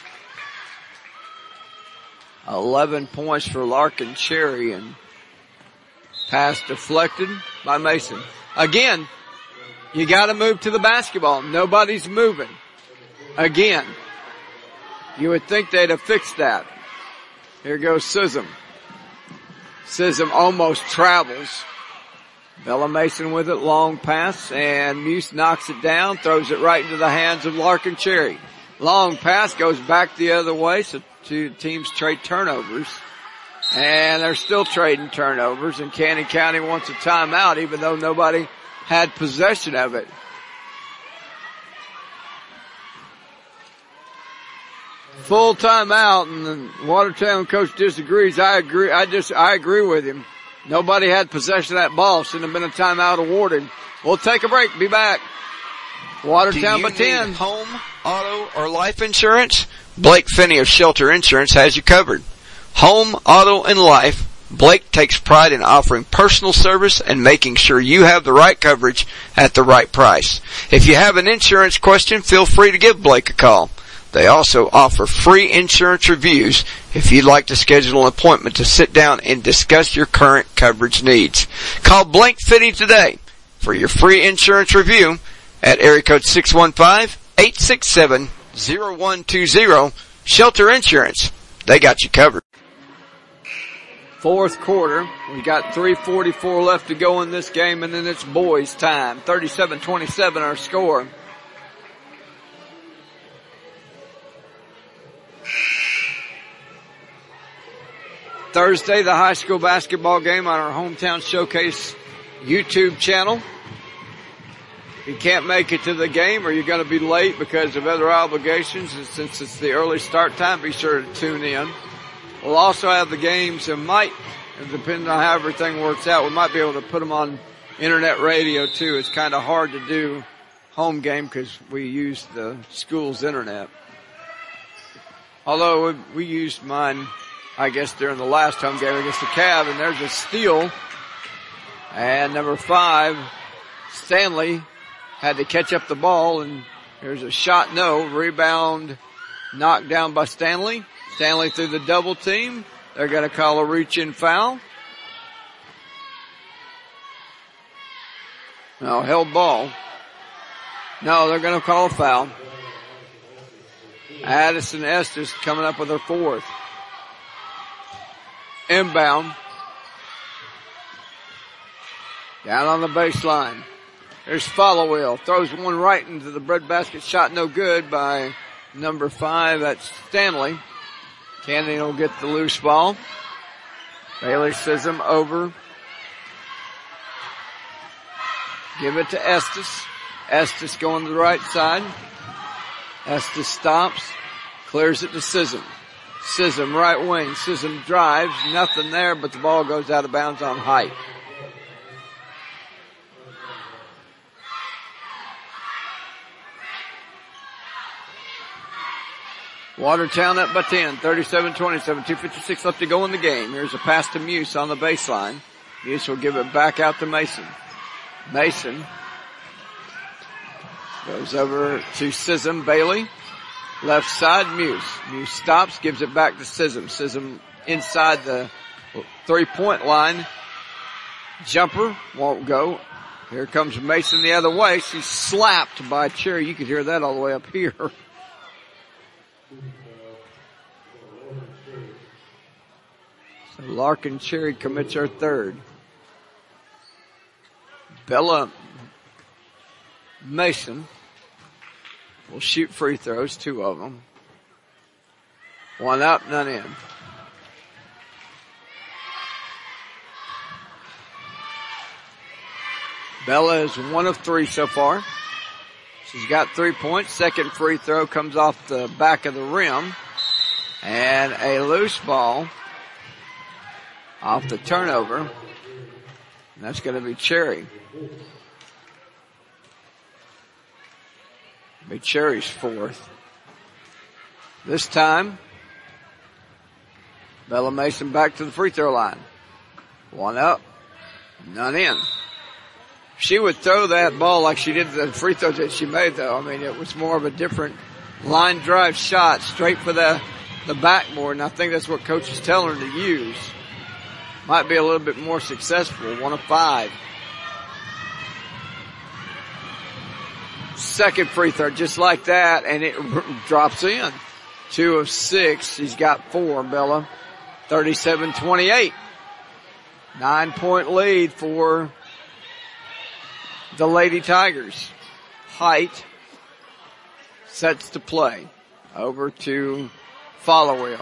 11 points for Larkin Cherry, and pass deflected by Mason. Again, you gotta move to the basketball. Nobody's moving. Again, you would think they'd have fixed that. Here goes Sissom. Sissom almost travels. Bella Mason with it, long pass, and Muse knocks it down, throws it right into the hands of Larkin Cherry. Long pass goes back the other way, so two teams trade turnovers. And they're still trading turnovers, and Cannon County wants a timeout even though nobody had possession of it. Full timeout, and the Watertown coach disagrees. I agree with him. Nobody had possession of that ball. Shouldn't have been a timeout awarded. We'll take a break. Be back. Watertown by 10. Do you need home, auto, or life insurance? Blake Finney of Shelter Insurance has you covered. Home, auto, and life. Blake takes pride in offering personal service and making sure you have the right coverage at the right price. If you have an insurance question, feel free to give Blake a call. They also offer free insurance reviews if you'd like to schedule an appointment to sit down and discuss your current coverage needs. Call Blake Finney today for your free insurance review at area code 615-867-0120. Shelter Insurance. They got you covered. Fourth quarter. We got 3:44 left to go in this game, and then it's boys' time. 37-27 our score. Thursday, the high school basketball game on our Hometown Showcase YouTube channel. If you can't make it to the game or you're going to be late because of other obligations, and since it's the early start time, be sure to tune in. We'll also have the games, and might, depending on how everything works out, we might be able to put them on internet radio too. It's kind of hard to do home game because we use the school's internet. Although we used mine, I guess, during the last home game against the Cavs, and there's a steal. And number 5, Stanley, had to catch up the ball, and there's a shot, no. Rebound knocked down by Stanley. Stanley through the double team. They're going to call a reach-in foul. No, held ball. No, they're going to call a foul. Addison Estes coming up with her 4th. Inbound. Down on the baseline. There's Followell. Throws one right into the breadbasket. Shot no good by number 5. That's Stanley. Cannon will get the loose ball. Bailey Sissom over. Give it to Estes. Estes going to the right side. Estes stops. Clears it to Sissom. Sissom right wing. Sissom drives. Nothing there, but the ball goes out of bounds on height. Watertown up by 10, 37-27, 2:56 left to go in the game. Here's a pass to Muse on the baseline. Muse will give it back out to Mason. Mason goes over to Sissom. Bailey, left side, Muse. Muse stops, gives it back to Sissom. Sissom inside the 3-point line. Jumper won't go. Here comes Mason the other way. She's slapped by Cherry. You could hear that all the way up here. So Larkin Cherry commits her 3rd. Bella Mason will shoot free throws, 2 of them. 1 up, none in. Bella is 1 of 3 so far. She's got 3 points. Second free throw comes off the back of the rim. And a loose ball off the turnover. And that's going to be Cherry. Be Cherry's 4th. This time, Bella Mason back to the free throw line. One up, none in. She would throw that ball like she did the free throws that she made, though. I mean, it was more of a different line drive shot straight for the backboard, and I think that's what Coach is telling her to use. Might be a little bit more successful. 1 of 5. Second free throw, just like that, and it drops in. 2 of 6. She's got 4, Bella. 37-28. 9-point lead for the Lady Tigers. Height sets the play. Over to Followill.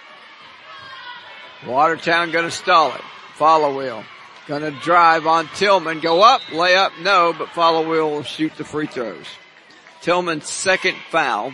Watertown gonna stall it. Followill gonna drive on Tillman. Go up, lay up, no, but Followill will shoot the free throws. Tillman's second foul.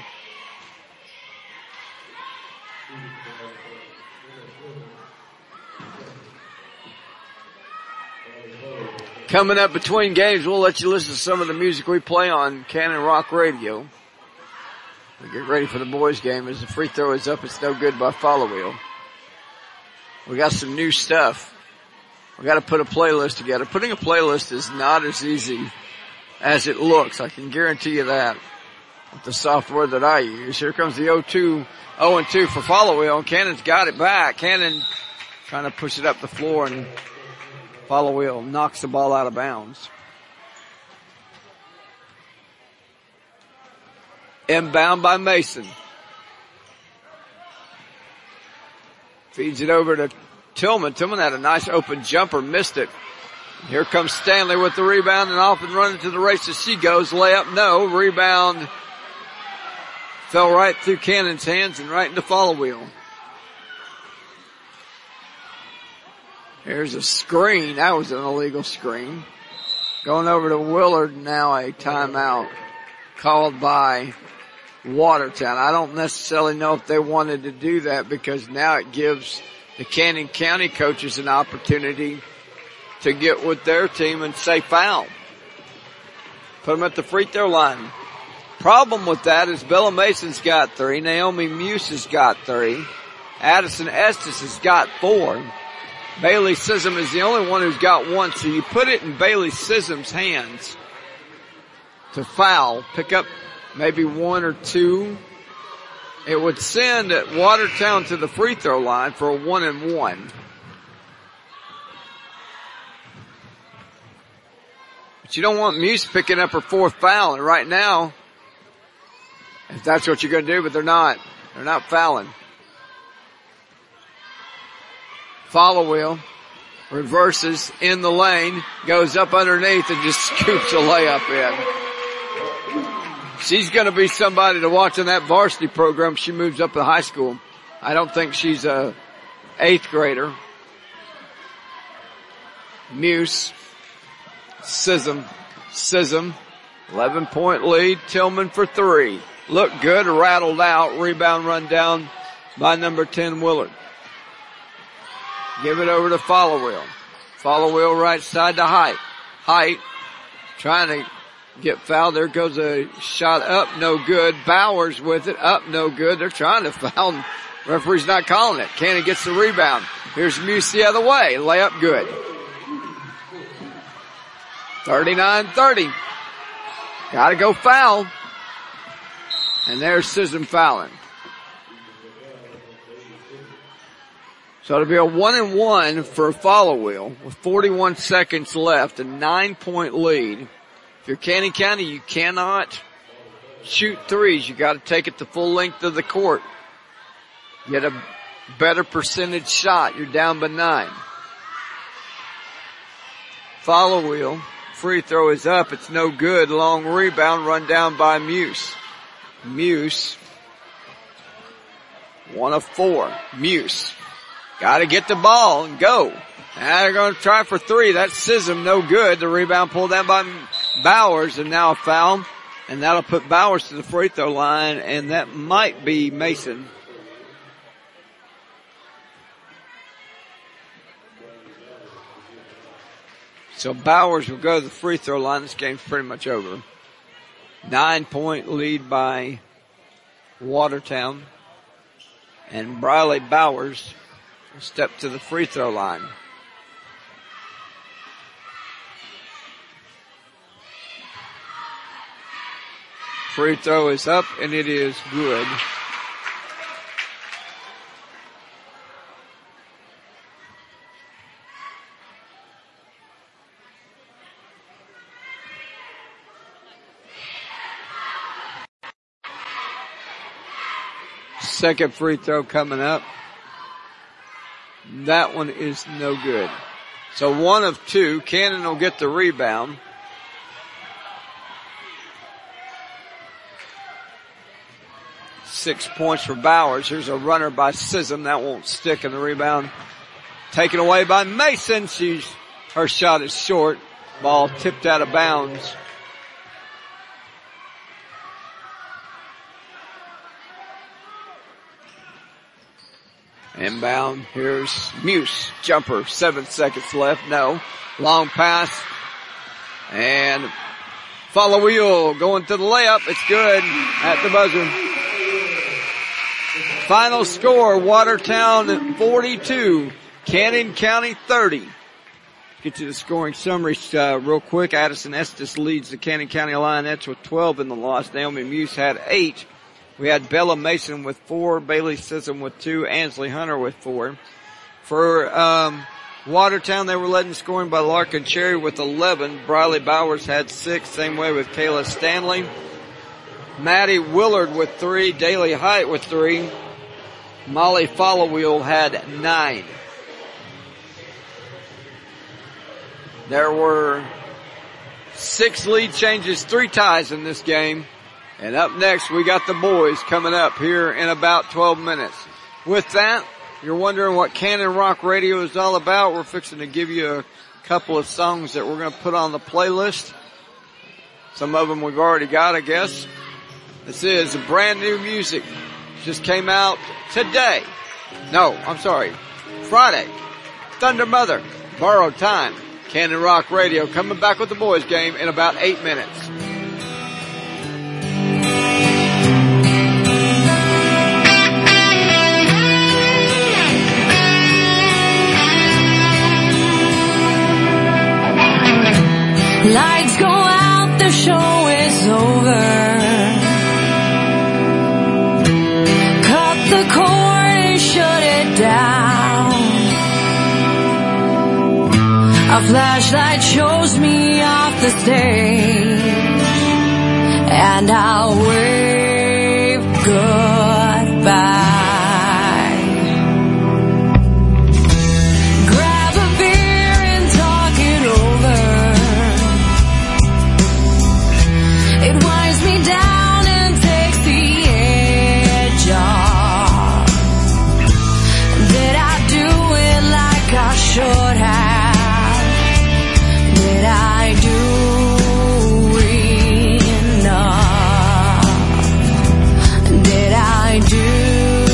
Coming up between games, we'll let you listen to some of the music we play on Cannon Rock Radio. We get ready for the boys' game. As the free throw is up, it's no good by Followill. We got some new stuff. We got to put a playlist together. Putting a playlist is not as easy as it looks. I can guarantee you that with the software that I use. Here comes the 0-2 for Followill. Cannon's got it back. Cannon trying to push it up the floor, and Followill knocks the ball out of bounds. Inbound by Mason. Feeds it over to Tillman. Tillman had a nice open jumper, missed it. Here comes Stanley with the rebound, and off and running to the races she goes. Layup, no. Rebound fell right through Cannon's hands and right into Followill. Here's a screen. That was an illegal screen. Going over to Willard, now a timeout called by Watertown. I don't necessarily know if they wanted to do that, because now it gives the Cannon County coaches an opportunity to get with their team and say foul. Put them at the free throw line. Problem with that is Bella Mason's got 3. Naomi Muse has got 3. Addison Estes has got 4. Bailey Sissom is the only one who's got 1. So you put it in Bailey Sissom's hands to foul, pick up maybe 1 or 2. It would send Watertown to the free throw line for a 1-and-1. But you don't want Muse picking up her 4th foul, and right now, if that's what you're going to do, but they're not. They're not fouling. Followill reverses in the lane, goes up underneath and just scoops a layup in. She's going to be somebody to watch in that varsity program. She moves up to high school. I don't think she's a 8th grader. Muse, Sissom, 11-point lead. Tillman for 3. Looked good, rattled out. Rebound run down by number 10, Willard. Give it over to Followill. Followill right side to Height. Height trying to get fouled. There goes a shot up, no good. Bowers with it, up, no good. They're trying to foul. Referee's not calling it. Cannon gets the rebound. Here's Muse the other way. Layup good. 39-30. Gotta go foul. And there's Sissom fouling. So it'll be a 1-and-1 for Followill with 41 seconds left, a 9-point lead. If you're Cannon County, you cannot shoot threes. You got to take it the full length of the court. Get a better percentage shot. You're down by 9. Followill, free throw is up. It's no good. Long rebound run down by Muse. Muse, 1 of 4. Muse. Got to get the ball and go. Now they're going to try for 3. That's Sissom, no good. The rebound pulled down by Bowers, and now a foul. And that'll put Bowers to the free throw line, and that might be Mason. So Bowers will go to the free throw line. This game's pretty much over. 9-point lead by Watertown. And Briley Bowers step to the free throw line. Free throw is up and it is good. Second free throw coming up. That one is no good. So 1 of 2. Cannon will get the rebound. Six points for Bowers. Here's a runner by Sism. That won't stick in the rebound. Taken away by Mason. Her shot is short. Ball tipped out of bounds. Inbound. Here's Muse. Jumper. 7 seconds left. No. Long pass. And follow wheel. Going to the layup. It's good at the buzzer. Final score. Watertown 42. Cannon County 30. Get you the scoring summary real quick. Addison Estes leads the Cannon County Lionettes with 12 in the loss. Naomi Muse had 8. We had Bella Mason with 4, Bailey Sissom with 2, Ansley Hunter with 4. For Watertown, they were led in scoring by Larkin Cherry with 11. Briley Bowers had 6, same way with Kayla Stanley. Maddie Willard with 3, Daly Height with 3. Molly Followwheel had 9. There were 6 lead changes, 3 ties in this game. And up next, we got the boys coming up here in about 12 minutes. With that, you're wondering what Cannon Rock Radio is all about. We're fixing to give you a couple of songs that we're going to put on the playlist. Some of them we've already got, I guess. This is brand new music. Just came out today. No, I'm sorry. Friday. Thunder Mother. Borrowed Time. Cannon Rock Radio coming back with the boys game in about 8 minutes. Lights go out, the show is over. Cut the cord and shut it down. A flashlight shows me off the stage, and I'll wave goodbye. Should have. Did I do enough? Did I do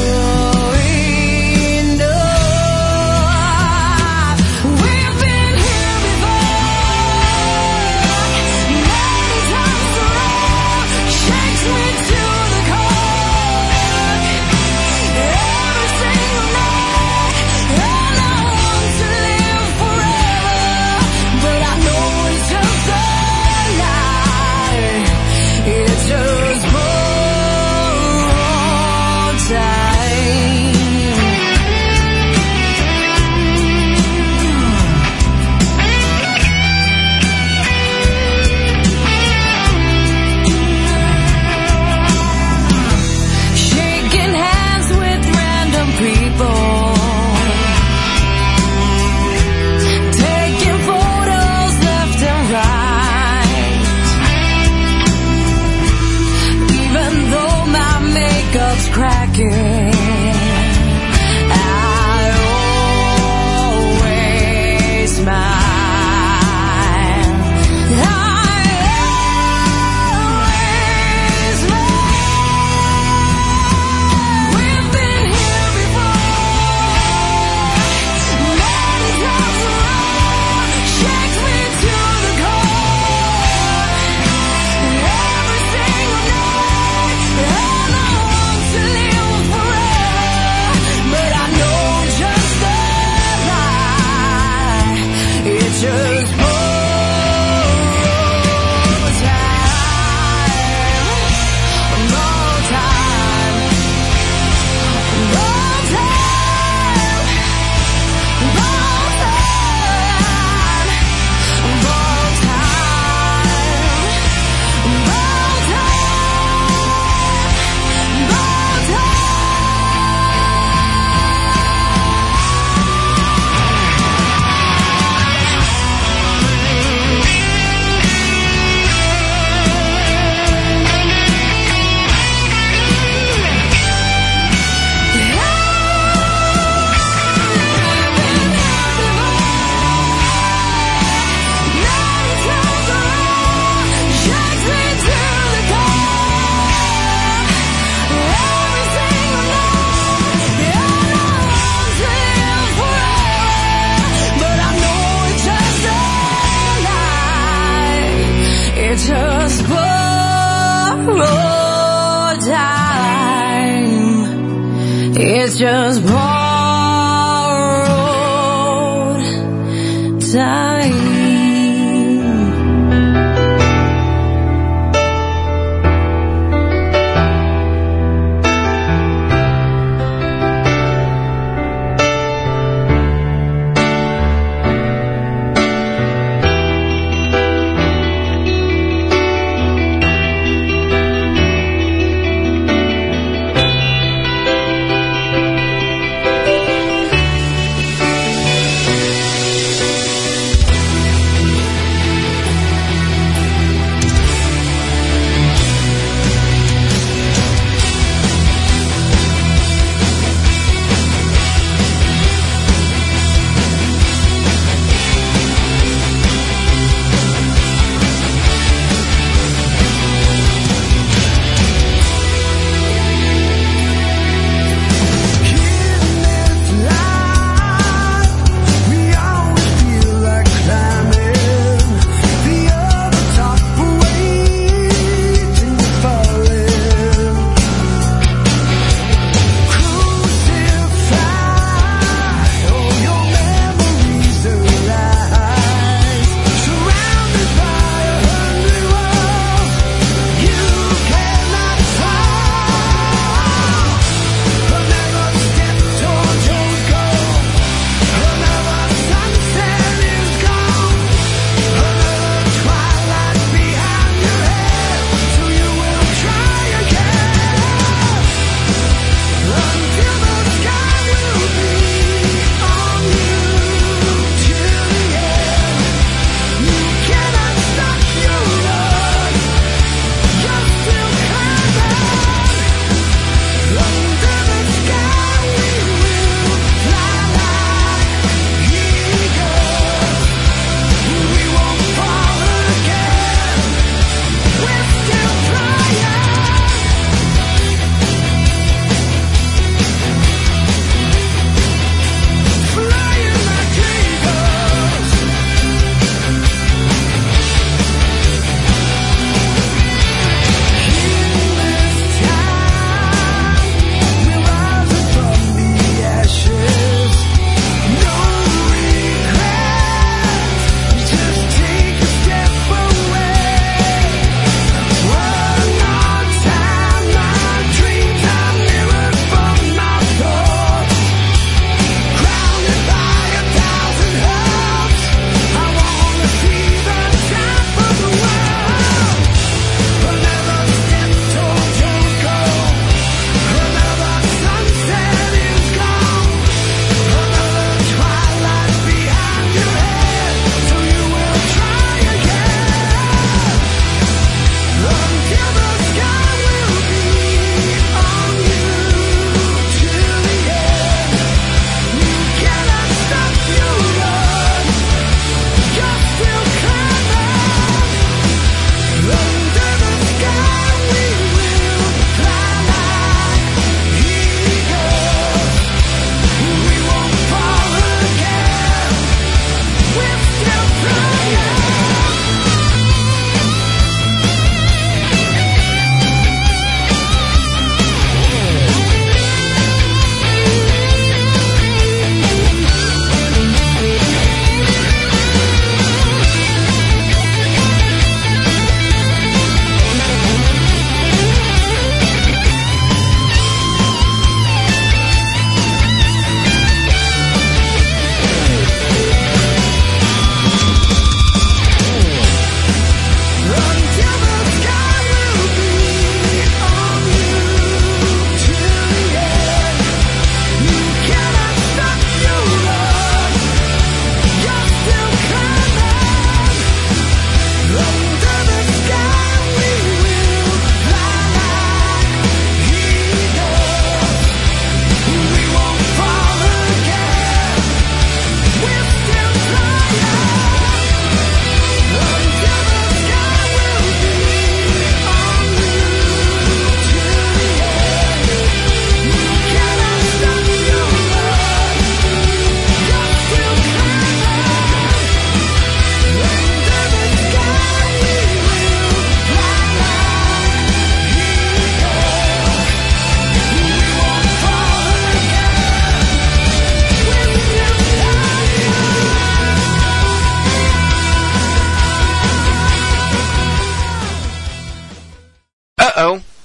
just borrowed time.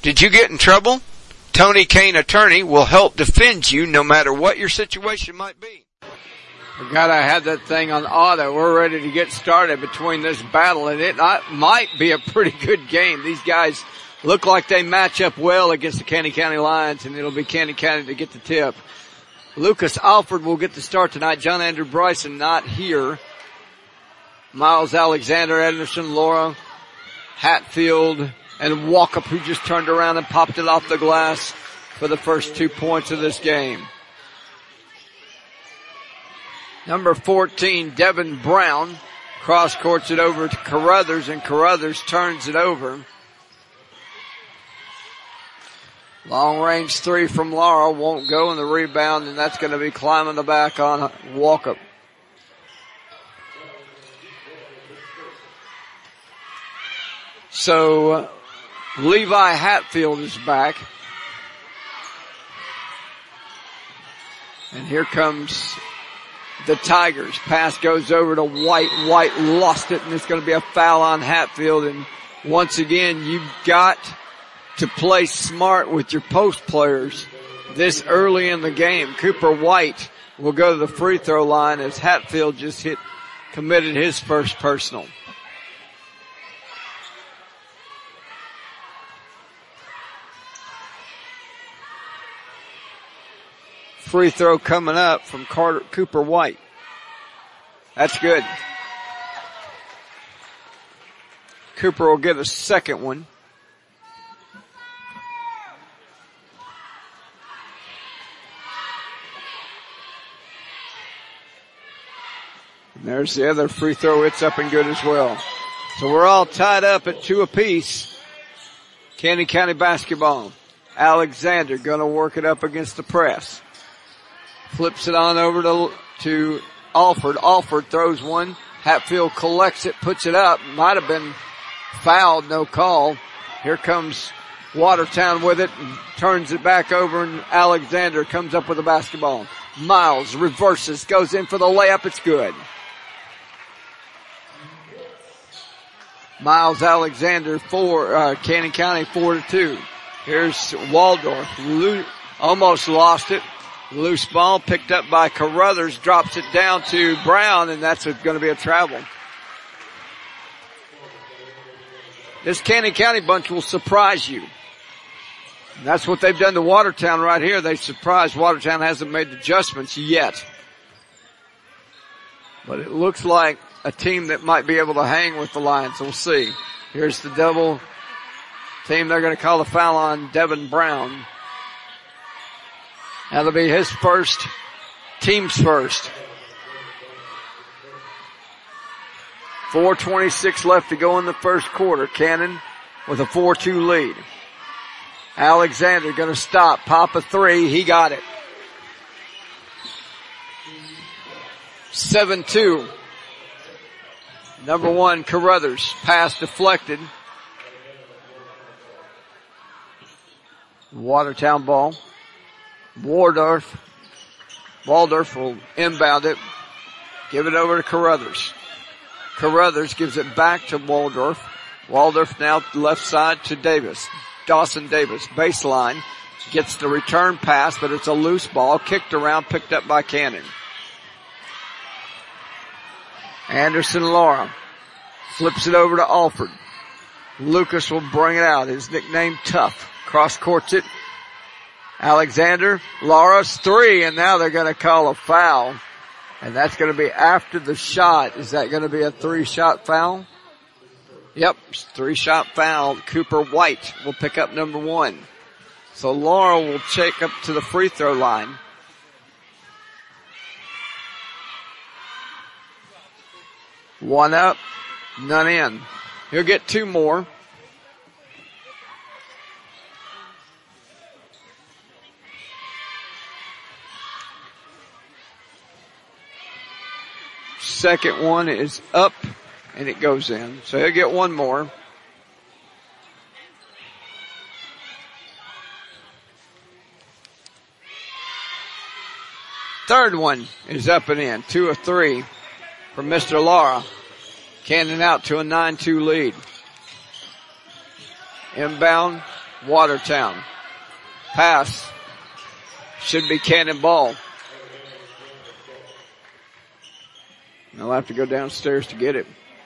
Did you get in trouble? Tony Kane Attorney will help defend you no matter what your situation might be. We gotta have that thing on auto. We're ready to get started between this battle, and it might be a pretty good game. These guys look like they match up well against the Caney County Lions, and it'll be Caney County to get the tip. Lucas Alford will get the start tonight. John Andrew Bryson not here. Miles Alexander, Anderson, Laura, Hatfield, and Walkup, who just turned around and popped it off the glass for the first 2 points of this game. Number 14, Devin Brown, cross courts it over to Carruthers, and Carruthers turns it over. Long range three from Laura won't go in the rebound, and that's going to be climbing the back on Walkup. So Levi Hatfield is back. And here comes the Tigers. Pass goes over to White. White lost it, and it's going to be a foul on Hatfield. And once again, you've got to play smart with your post players this early in the game. Cooper White will go to the free throw line as Hatfield just committed his first personal. Free throw coming up from Cooper White. That's good. Cooper will get a second one. And there's the other free throw. It's up and good as well. So we're all tied up at 2 apiece. Caney County basketball. Alexander gonna work it up against the press. Flips it on over to Alford. Alford throws one. Hatfield collects it, puts it up. Might have been fouled, no call. Here comes Watertown with it and turns it back over, and Alexander comes up with the basketball. Miles reverses, goes in for the layup. It's good. Miles Alexander Caney County 4-2. Here's Waldorf. Almost lost it. Loose ball picked up by Carruthers, drops it down to Brown, and that's going to be a travel. This Caney County bunch will surprise you. And that's what they've done to Watertown right here. They surprised. Watertown hasn't made adjustments yet. But it looks like a team that might be able to hang with the Lions. We'll see. Here's the double team. They're going to call the foul on Devin Brown. That'll be his first, team's first. 4:26 left to go in the first quarter. Cannon with a 4-2 lead. Alexander gonna stop, pop a three, he got it. 7-2. Number 1, Carruthers, pass deflected. Watertown ball. Waldorf will inbound it. Give it over to Carruthers. Carruthers gives it back to Waldorf. Waldorf now left side to Davis. Dawson Davis, baseline. Gets the return pass, but it's a loose ball. Kicked around, picked up by Cannon. Anderson Laura flips it over to Alford. Lucas will bring it out. His nickname Tough. Cross courts it. Alexander, Laura's three, and now they're going to call a foul. And that's going to be after the shot. Is that going to be a 3-shot foul? Yep, 3-shot foul. Cooper White will pick up number 1. So Laura will check up to the free throw line. One up, none in. He'll get 2 more. Second one is up, and it goes in. So he'll get 1 more. Third one is up and in. 2 of 3 from Mr. Lara. Cannon out to a 9-2 lead. Inbound Watertown. Pass. Should be Cannonball. They'll have to go downstairs to get it.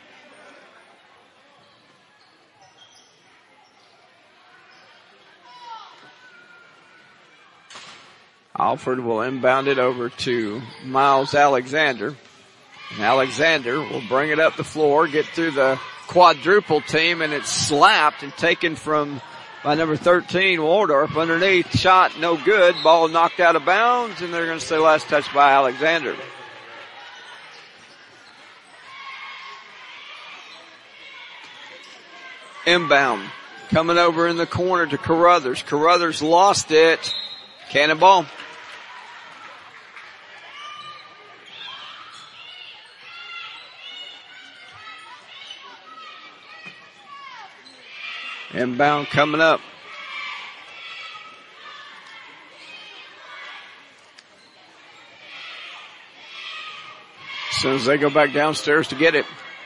Alford will inbound it over to Miles Alexander. And Alexander will bring it up the floor, get through the quadruple team, and it's slapped and taken by number 13, Waldorf. Underneath, shot no good. Ball knocked out of bounds, and they're going to say last touch by Alexander. Inbound. Coming over in the corner to Carruthers. Carruthers lost it. Cannonball. Inbound coming up. As soon as they go back downstairs to get it.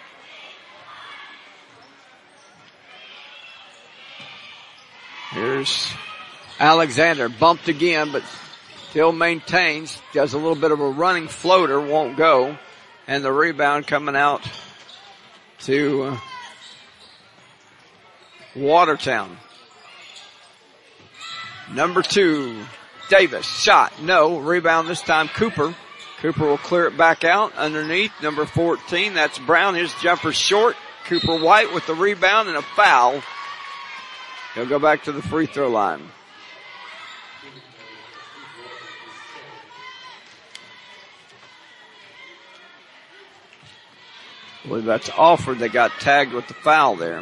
Here's Alexander, bumped again, but still maintains, does a little bit of a running floater, won't go. And the rebound coming out to Watertown. Number 2, Davis, shot, no. Rebound this time, Cooper. Cooper will clear it back out underneath. Number 14, that's Brown. His jumper short. Cooper White with the rebound and a foul. He'll go back to the free throw line. I believe that's Alford that got tagged with the foul there.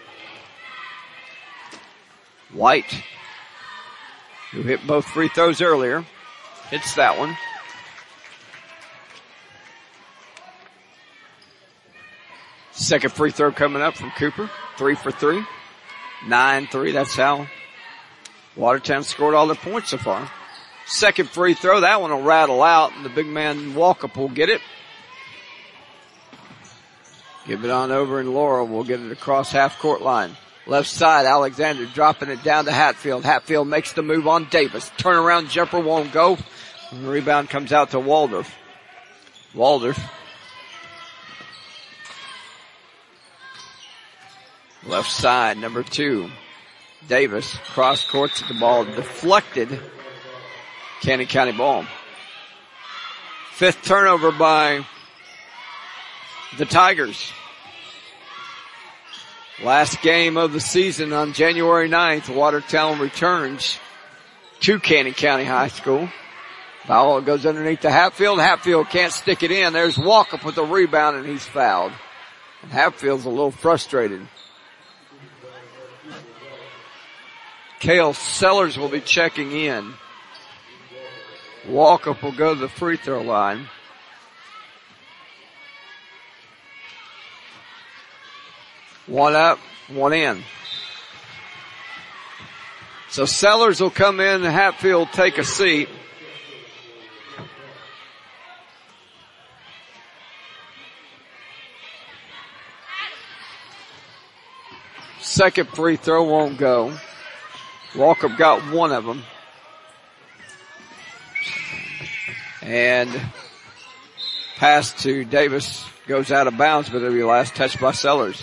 White, who hit both free throws earlier, hits that one. Second free throw coming up from Cooper. 3 for 3. 9-3. That's how Watertown scored all their points so far. Second free throw. That one will rattle out, and the big man Walkup will get it. Give it on over, and Laura will get it across half court line. Left side, Alexander dropping it down to Hatfield. Hatfield makes the move on Davis. Turnaround jumper won't go. And the rebound comes out to Waldorf. Waldorf. Left side, number 2. Davis, cross courts, the ball deflected. Cannon County ball. 5th turnover by the Tigers. Last game of the season on January 9th, Watertown returns to Cannon County High School. Ball goes underneath to Hatfield. Hatfield can't stick it in. There's Walkup with the rebound, and he's fouled. And Hatfield's a little frustrated. Cale Sellers will be checking in. Walkup will go to the free throw line. One up, one in. So Sellers will come in, and Hatfield take a seat. Second free throw won't go. Walkup got one of them. And pass to Davis goes out of bounds, but it'll be last touch by Sellers.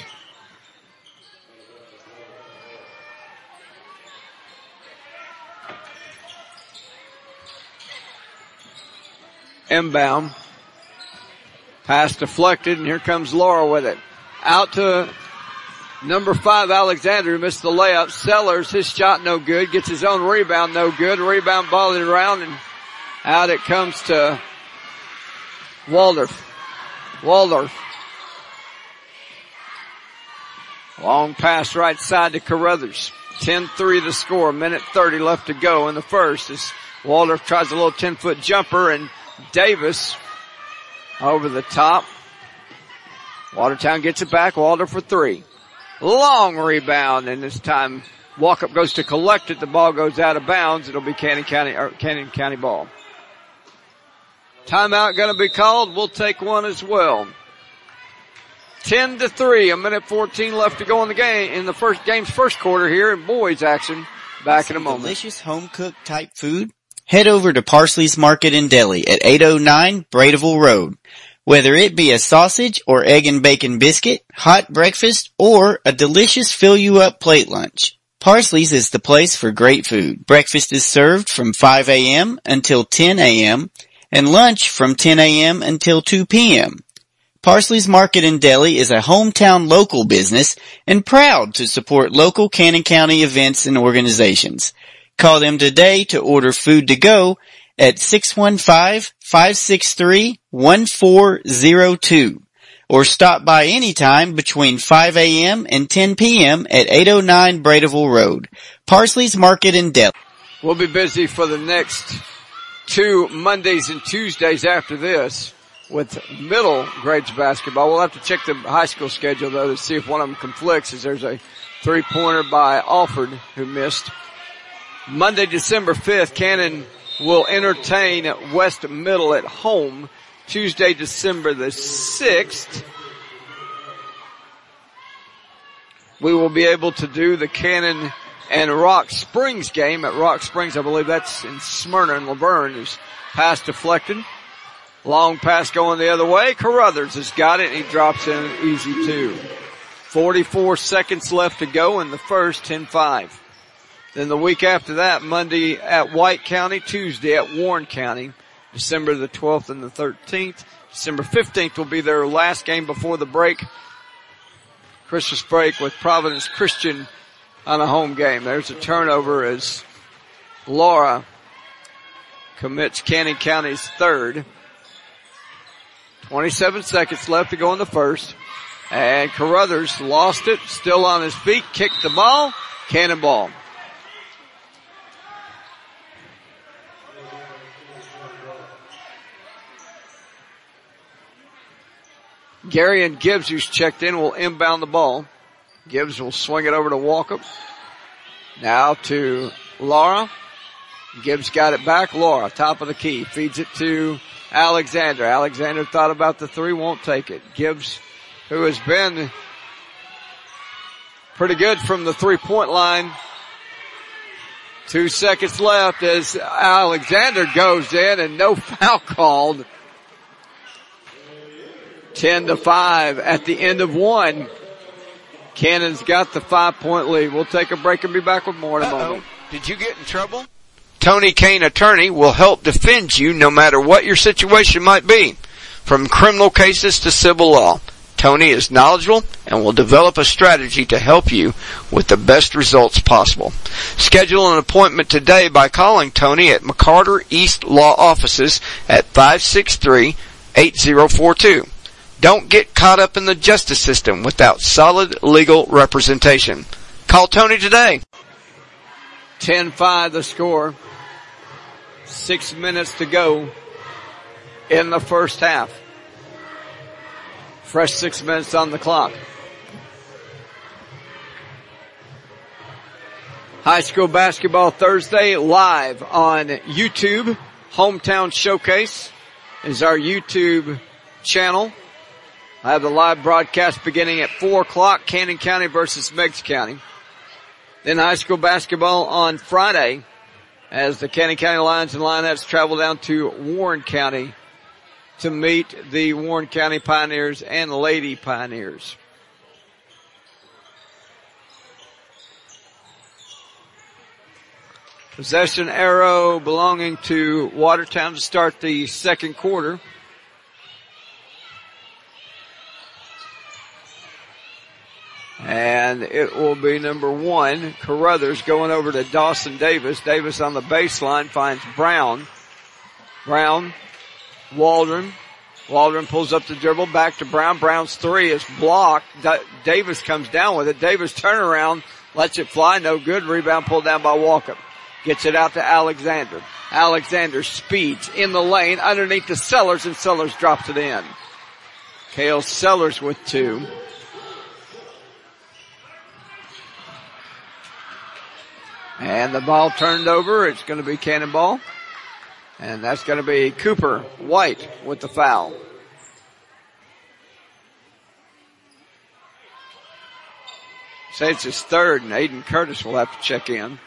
Inbound. Pass deflected, and here comes Laura with it. Out to number 5, Alexander, who missed the layup. Sellers, his shot no good. Gets his own rebound no good. Rebound ball it around, and out it comes to Waldorf. Waldorf. Long pass right side to Carruthers. 10-3 to score. 1:30 left to go in the first as Waldorf tries a little 10-foot jumper, and Davis over the top. Watertown gets it back. Waldorf for 3. Long rebound, and this time Walkup goes to collect it. The ball goes out of bounds. It'll be Cannon County ball. Timeout going to be called. We'll take one as well. 10-3, a minute 14 left to go in the game, in the game's first quarter here in boys action. Back in a moment. Delicious home-cooked type food? Head over to Parsley's Market and Deli at 809 Bradeville Road. Whether it be a sausage or egg and bacon biscuit, hot breakfast, or a delicious fill-you-up plate lunch, Parsley's is the place for great food. Breakfast is served from 5 a.m. until 10 a.m. and lunch from 10 a.m. until 2 p.m. Parsley's Market and Deli is a hometown local business and proud to support local Cannon County events and organizations. Call them today to order food to go at 615-563-1402 or stop by anytime between 5 a.m. and 10 p.m. at 809 Bradeville Road. Parsley's Market and Deli. We'll be busy for the next 2 Mondays and Tuesdays after this with middle grades basketball. We'll have to check the high school schedule though to see if one of them conflicts, as there's a 3-pointer by Alford who missed. Monday, December 5th, Cannon will entertain West Middle at home. Tuesday, December the 6th, we will be able to do the Cannon and Rock Springs game at Rock Springs. I believe that's in Smyrna, and Laverne is pass deflected. Long pass going the other way. Carruthers has got it, and he drops in an easy 2. 44 seconds left to go in the first, 10-5. Then the week after that, Monday at White County, Tuesday at Warren County, December the 12th and the 13th. December 15th will be their last game before the break, Christmas break, with Providence Christian on a home game. There's a turnover as Laura commits Cannon County's third. 27 seconds left to go in the first. And Carruthers lost it, still on his feet, kicked the ball, cannonball. Gary and Gibbs, who's checked in, will inbound the ball. Gibbs will swing it over to Walkup. Now to Laura. Gibbs got it back. Laura, top of the key, feeds it to Alexander. Alexander thought about the 3, won't take it. Gibbs, who has been pretty good from the 3-point line. 2 seconds left as Alexander goes in and no foul called. 10-5 at the end of 1. Cannon's got the 5-point lead. We'll take a break and be back with more in a moment. Did you get in trouble? Tony Kane Attorney will help defend you no matter what your situation might be, from criminal cases to civil law. Tony is knowledgeable and will develop a strategy to help you with the best results possible. Schedule an appointment today by calling Tony at McCarter East Law Offices at 563-8042. Don't get caught up in the justice system without solid legal representation. Call Tony today. 10-5 the score. 6 minutes to go in the first half. Fresh 6 minutes on the clock. High school basketball Thursday live on YouTube. Hometown Showcase is our YouTube channel. I have the live broadcast beginning at 4 o'clock, Cannon County versus Meigs County. Then high school basketball on Friday as the Cannon County Lions and Lionettes travel down to Warren County to meet the Warren County Pioneers and Lady Pioneers. Possession arrow belonging to Watertown to start the second quarter. And it will be number 1, Carruthers, going over to Dawson Davis. Davis on the baseline finds Brown. Brown, Waldron. Waldron pulls up the dribble, back to Brown. Brown's 3 is blocked. Davis comes down with it. Davis turnaround, lets it fly, no good. Rebound pulled down by Walkup. Gets it out to Alexander. Alexander speeds in the lane underneath the Sellers, and Sellers drops it in. Kale Sellers with 2. And the ball turned over. It's going to be Cannonball. And that's going to be Cooper White with the foul. Say it's his third, and Aiden Curtis will have to check in.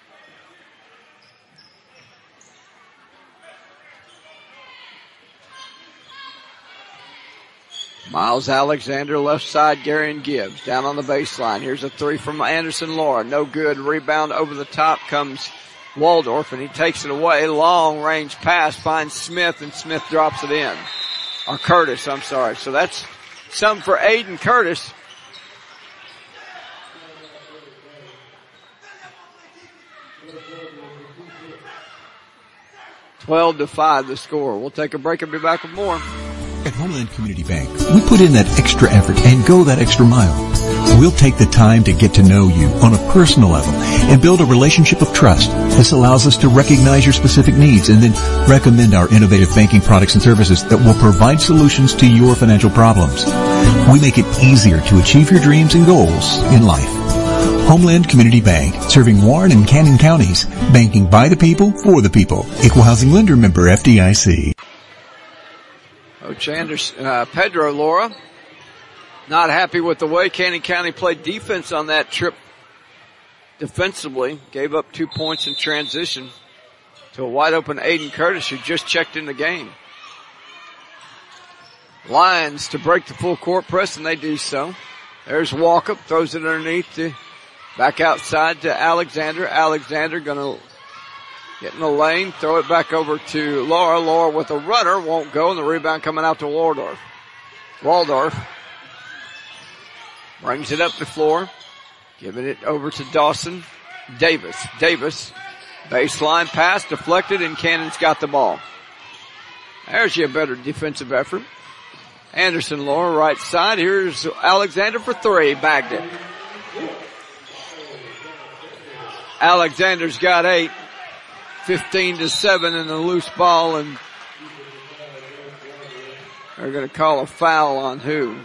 Miles Alexander, left side, Garion Gibbs, down on the baseline. Here's a three from Anderson Laura. No good. Rebound over the top comes Waldorf, and he takes it away. Long range pass finds Smith, and Smith drops it in. Or Curtis, I'm sorry. So that's something for Aiden Curtis. (12-5) the score. We'll take a break and be back with more. At Homeland Community Bank, we put in that extra effort and go that extra mile. We'll take the time to get to know you on a personal level and build a relationship of trust. This allows us to recognize your specific needs and then recommend our innovative banking products and services that will provide solutions to your financial problems. We make it easier to achieve your dreams and goals in life. Homeland Community Bank, serving Warren and Cannon counties, banking by the people, for the people. Equal housing lender, member FDIC. Coach Pedro Laura, not happy with the way Cannon County played defense on that trip defensively. Gave up 2 points in transition to a wide open Aiden Curtis, who just checked in the game. Lions to break the full court press, and they do so. There's Walkup, throws it underneath back outside to Alexander. Alexander gonna get in the lane, throw it back over to Laura. Laura with a runner, won't go, and the rebound coming out to Waldorf. Waldorf brings it up the floor, giving it over to Dawson. Davis, baseline pass, deflected, and Cannon's got the ball. There's your better defensive effort. Anderson Laura, right side. Here's Alexander for three, bagged it. Alexander's got 8. 15-7 in the loose ball, and they're going to call a foul on who?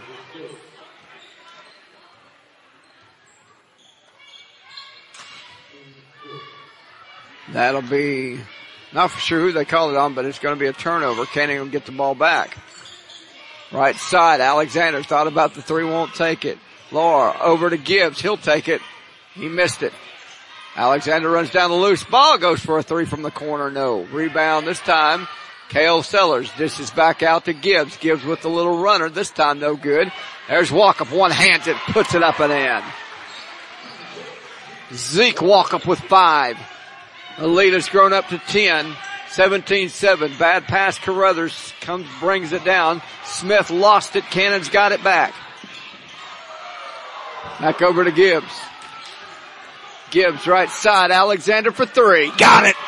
That'll be, not for sure who they call it on, but it's going to be a turnover. Can't even get the ball back. Right side, Alexander thought about the three, won't take it. Laura over to Gibbs, he'll take it. He missed it. Alexander runs down the loose ball, goes for a three from the corner, no. Rebound this time, Kale Sellers dishes back out to Gibbs. Gibbs with the little runner, this time no good. There's Walkup, one-hands it, puts it up and in. Zeke Walkup with 5. The lead has grown up to 10. 17-7. Bad pass, Carruthers brings it down. Smith lost it, Cannon's got it back. Back over to Gibbs. Gibbs right side, Alexander for three. Got it!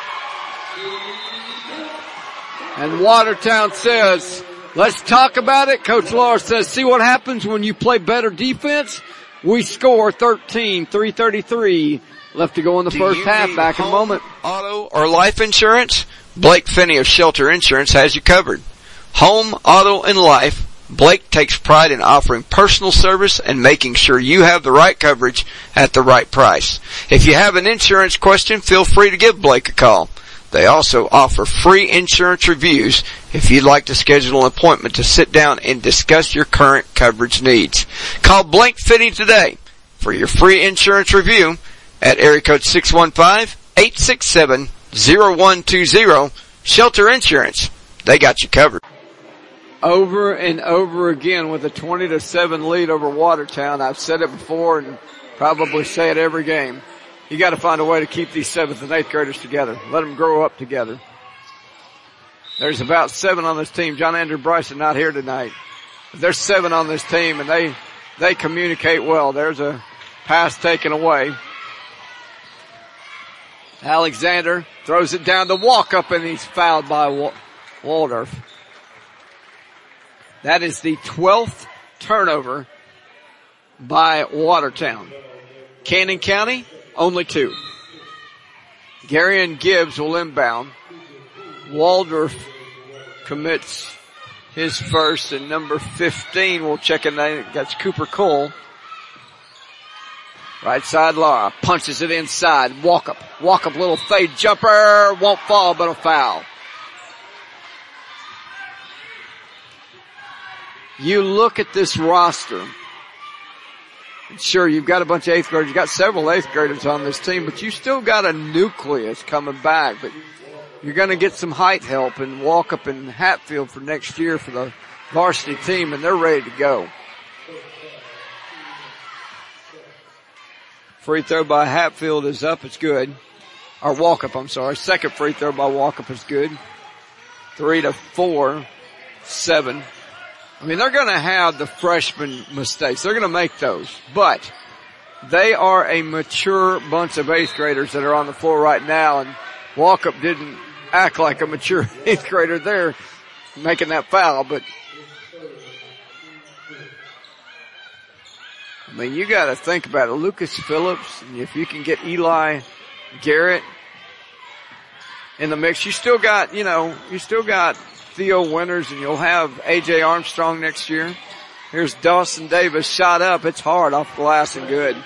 And Watertown says, let's talk about it. Coach Laura says, see what happens when you play better defense? We score 13, 3:33 left to go in the first half. Back in a moment. Auto or life insurance? Blake Finney of Shelter Insurance has you covered. Home, auto, and life. Blake takes pride in offering personal service and making sure you have the right coverage at the right price. If you have an insurance question, feel free to give Blake a call. They also offer free insurance reviews if you'd like to schedule an appointment to sit down and discuss your current coverage needs. Call Blake Finney today for your free insurance review at area code 615-867-0120. Shelter Insurance. They got you covered. Over and over again with a 20-7 lead over Watertown. I've said it before and probably say it every game. You got to find a way to keep these 7th and 8th graders together. Let them grow up together. There's about 7 on this team. John Andrew Bryson not here tonight. But there's 7 on this team, and they communicate well. There's a pass taken away. Alexander throws it down to Walkup, and he's fouled by Waldorf. That is the 12th turnover by Watertown. Cannon County, only 2. Garion Gibbs will inbound. Waldorf commits his first, and number 15 will check in. That's Cooper Cole. Right side, Laura punches it inside. Walkup, little fade jumper, won't fall, but a foul. You look at this roster. Sure, you've got a bunch of 8th graders. You've got several 8th graders on this team, but you still got a nucleus coming back. But you're going to get some height help and Walkup and Hatfield for next year for the varsity team, and they're ready to go. Free throw by Hatfield is up. It's good. Or Walkup, I'm sorry. Second free throw by Walkup is good. 3-4, 7. I mean, they're going to have the freshman mistakes. They're going to make those. But they are a mature bunch of 8th graders that are on the floor right now, and Walkup didn't act like a mature 8th grader there making that foul, but I mean, you got to think about it. Lucas Phillips, and if you can get Eli Garrett in the mix, you still got Theo Winters, and you'll have A.J. Armstrong next year. Here's Dawson Davis, shot up. It's hard off glass and good.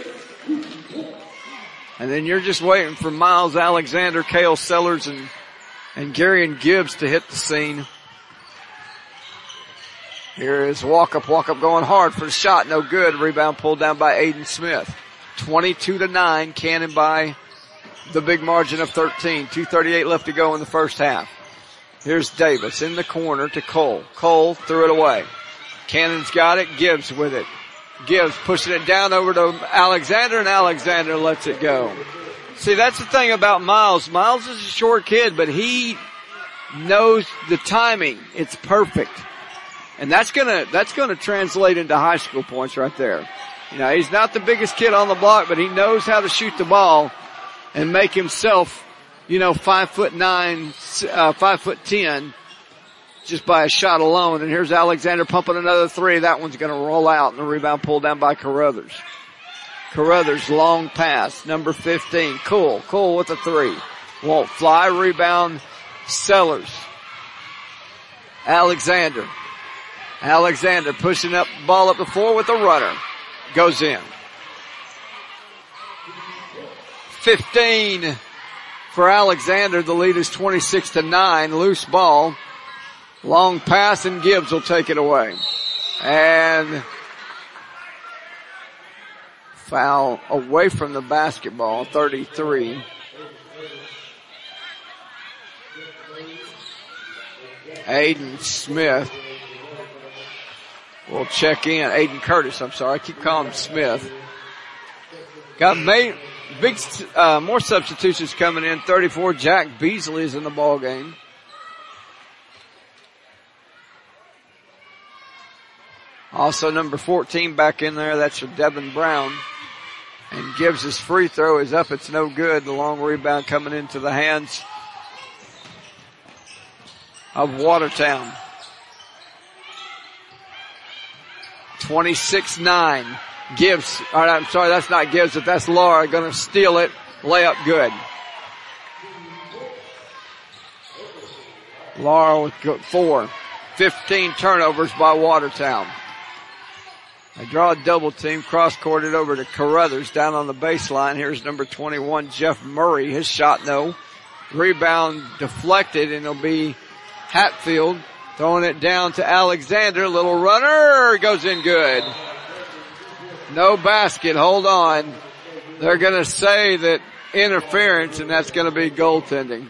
And then you're just waiting for Miles Alexander, Cale Sellers, and Gary and Gibbs to hit the scene. Here is Walkup going hard for the shot. No good. Rebound pulled down by Aiden Smith. 22-9. Cannon by the big margin of 13. 2:38 left to go in the first half. Here's Davis in the corner to Cole. Cole threw it away. Cannon's got it. Gibbs with it. Gibbs pushing it down over to Alexander, and Alexander lets it go. See, that's the thing about Miles. Miles is a short kid, but he knows the timing. It's perfect. And that's gonna translate into high school points right there. You know, he's not the biggest kid on the block, but he knows how to shoot the ball and make himself, 5'9", 5'10", just by a shot alone. And here's Alexander pumping another three. That one's gonna roll out, and the rebound pulled down by Carruthers. Carruthers, long pass, number 15. Cole with a three. Won't fly. Rebound, Sellers. Alexander pushing up, ball up the floor with a runner. Goes in. 15 for Alexander. The lead is 26-9. Loose ball. Long pass, and Gibbs will take it away. And foul away from the basketball, 33. Aiden Smith will check in. Aiden Curtis, I'm sorry. I keep calling him Smith. Got more substitutions coming in. 34, Jack Beasley is in the ball game. Also number 14 back in there. That's for Devin Brown. And Gibbs' free throw is up. It's no good. The long rebound coming into the hands of Watertown. 26-9. Gibbs, I'm sorry, that's not Gibbs, but that's Laura gonna steal it. Layup good. Laura with 4. 15 turnovers by Watertown. They draw a double team, cross-court it over to Carruthers down on the baseline. Here's number 21, Jeff Murray. His shot, no. Rebound deflected, and it'll be Hatfield throwing it down to Alexander. Little runner goes in good. No basket. Hold on. They're going to say that interference, and that's going to be goaltending.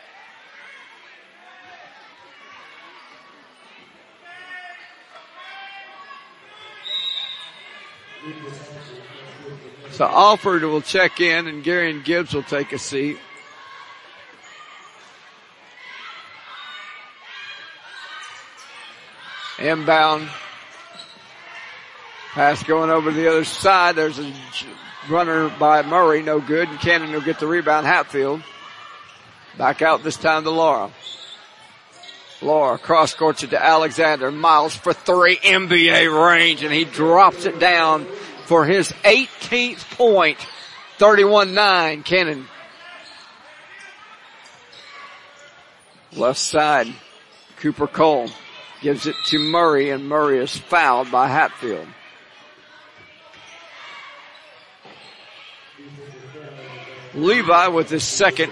So Alford will check in, and Gary and Gibbs will take a seat. Inbound. Pass going over to the other side. There's a runner by Murray. No good. And Cannon will get the rebound. Hatfield. Back out this time to Laura. Laura cross-courts it to Alexander. Miles for 3. NBA range. And he drops it down for his 18th point. 31-9. Cannon. Left side. Cooper Cole gives it to Murray, and Murray is fouled by Hatfield. Levi with his second.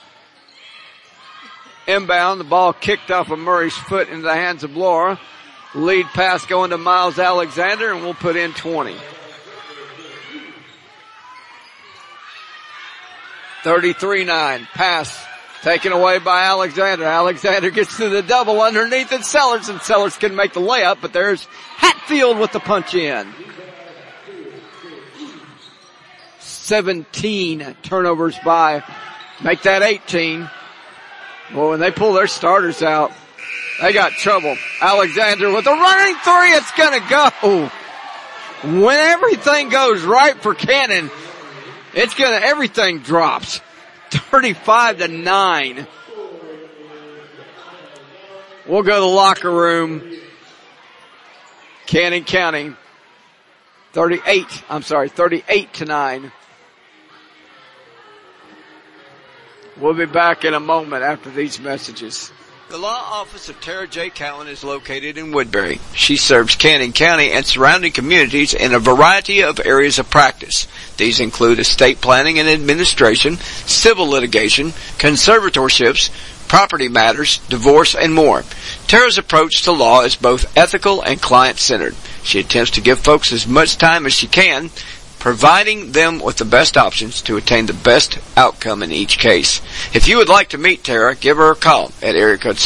Inbound, the ball kicked off of Murray's foot into the hands of Laura. Lead pass going to Miles Alexander, and we'll put in 20. 33-9. Pass taken away by Alexander. Alexander gets to the double underneath it. Sellers, and Sellers can make the layup, but there's Hatfield with the punch in. 17 turnovers by. Make that 18. Well, when they pull their starters out, they got trouble. Alexander with a running three. It's going to go. When everything goes right for Cannon, everything drops. 35-9. We'll go to the locker room. Cannon County. 38-9. We'll be back in a moment after these messages. The law office of Tara J. Cowan is located in Woodbury. She serves Cannon County and surrounding communities in a variety of areas of practice. These include estate planning and administration, civil litigation, conservatorships, property matters, divorce, and more. Tara's approach to law is both ethical and client-centered. She attempts to give folks as much time as she can, providing them with the best options to attain the best outcome in each case. If you would like to meet Tara, give her a call at area code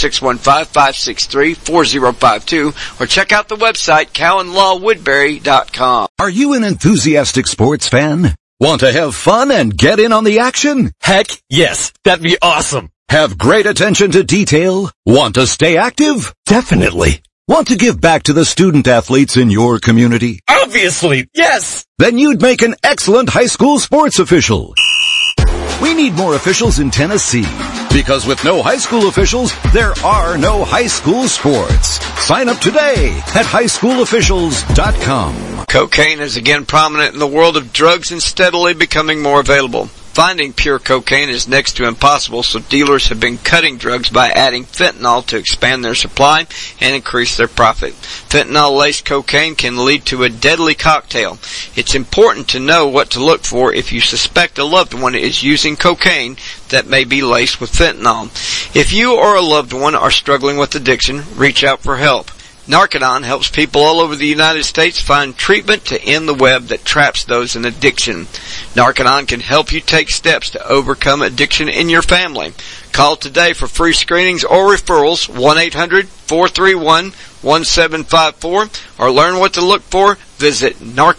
615-563-4052 or check out the website CowanLawWoodbury.com. Are you an enthusiastic sports fan? Want to have fun and get in on the action? Heck yes, that'd be awesome. Have great attention to detail? Want to stay active? Definitely. Want to give back to the student athletes in your community? Obviously, yes. Then you'd make an excellent high school sports official. We need more officials in Tennessee, because with no high school officials, there are no high school sports. Sign up today at highschoolofficials.com. Cocaine is again prominent in the world of drugs and steadily becoming more available. Finding pure cocaine is next to impossible, so dealers have been cutting drugs by adding fentanyl to expand their supply and increase their profit. Fentanyl-laced cocaine can lead to a deadly cocktail. It's important to know what to look for if you suspect a loved one is using cocaine that may be laced with fentanyl. If you or a loved one are struggling with addiction, reach out for help. Narconon helps people all over the United States find treatment to end the web that traps those in addiction. Narconon can help you take steps to overcome addiction in your family. Call today for free screenings or referrals, 1-800-431-1754, or learn what to look for. Visit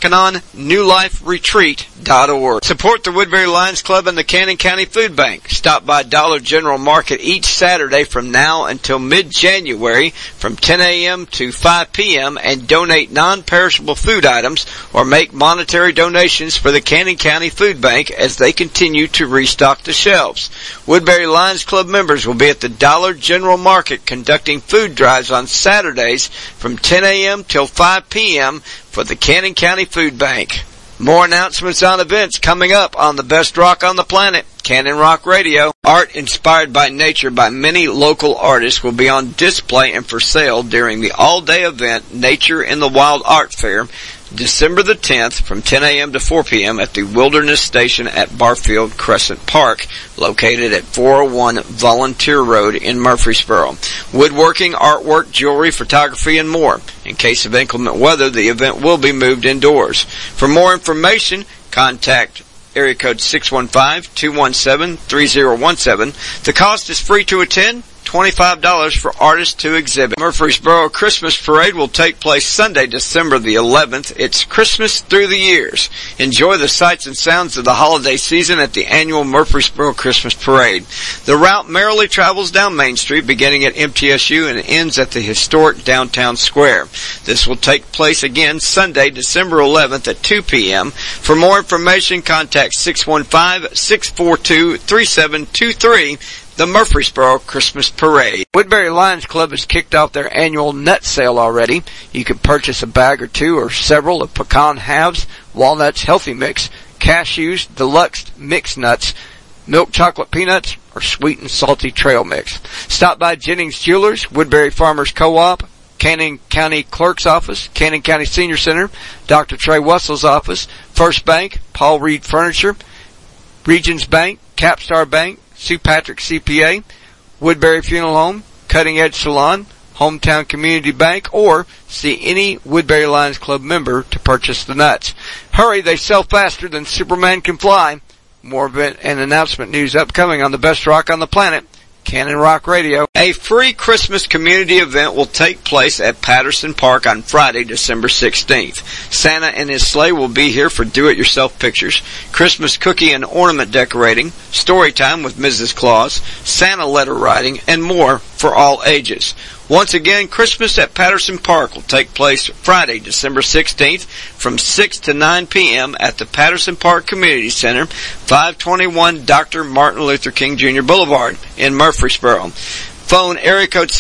NarcononNewLifeRetreat.org. Support the Woodbury Lions Club and the Cannon County Food Bank. Stop by Dollar General Market each Saturday from now until mid-January from 10 a.m. to 5 p.m. and donate non-perishable food items or make monetary donations for the Cannon County Food Bank as they continue to restock the shelves. Woodbury Lions Club members will be at the Dollar General Market conducting food drives on Saturdays from 10 a.m. till 5 p.m. for the Cannon County Food Bank. More announcements on events coming up on the best rock on the planet, Cannon Rock Radio. Art inspired by nature by many local artists will be on display and for sale during the all-day event, Nature in the Wild Art Fair, December the 10th from 10 a.m. to 4 p.m. at the Wilderness Station at Barfield Crescent Park, located at 401 Volunteer Road in Murfreesboro. Woodworking, artwork, jewelry, photography, and more. In case of inclement weather, the event will be moved indoors. For more information, contact area code 615-217-3017. The cost is free to attend. $25 for artists to exhibit. Murfreesboro Christmas Parade will take place Sunday, December the 11th. It's Christmas through the years. Enjoy the sights and sounds of the holiday season at the annual Murfreesboro Christmas Parade. The route merrily travels down Main Street, beginning at MTSU and ends at the historic downtown square. This will take place again Sunday, December 11th at 2 p.m. For more information, contact 615-642-3723. The Murfreesboro Christmas Parade. Woodbury Lions Club has kicked off their annual nut sale already. You can purchase a bag or two or several of pecan halves, walnuts healthy mix, cashews, deluxe mixed nuts, milk chocolate peanuts, or sweet and salty trail mix. Stop by Jennings Jewelers, Woodbury Farmers Co-op, Cannon County Clerk's Office, Cannon County Senior Center, Dr. Trey Wessel's office, First Bank, Paul Reed Furniture, Regions Bank, Capstar Bank, Sue Patrick CPA, Woodbury Funeral Home, Cutting Edge Salon, Hometown Community Bank, or see any Woodbury Lions Club member to purchase the nuts. Hurry, they sell faster than Superman can fly. More event and announcement news upcoming on the best rock on the planet, Cannon Rock Radio. A free Christmas community event will take place at Patterson Park on Friday, December 16th. Santa and his sleigh will be here for do-it-yourself pictures, Christmas cookie and ornament decorating, story time with Mrs. Claus, Santa letter writing, and more for all ages. Once again, Christmas at Patterson Park will take place Friday, December 16th from 6 to 9 p.m. at the Patterson Park Community Center, 521 Dr. Martin Luther King Jr. Boulevard in Murfreesboro. Phone area code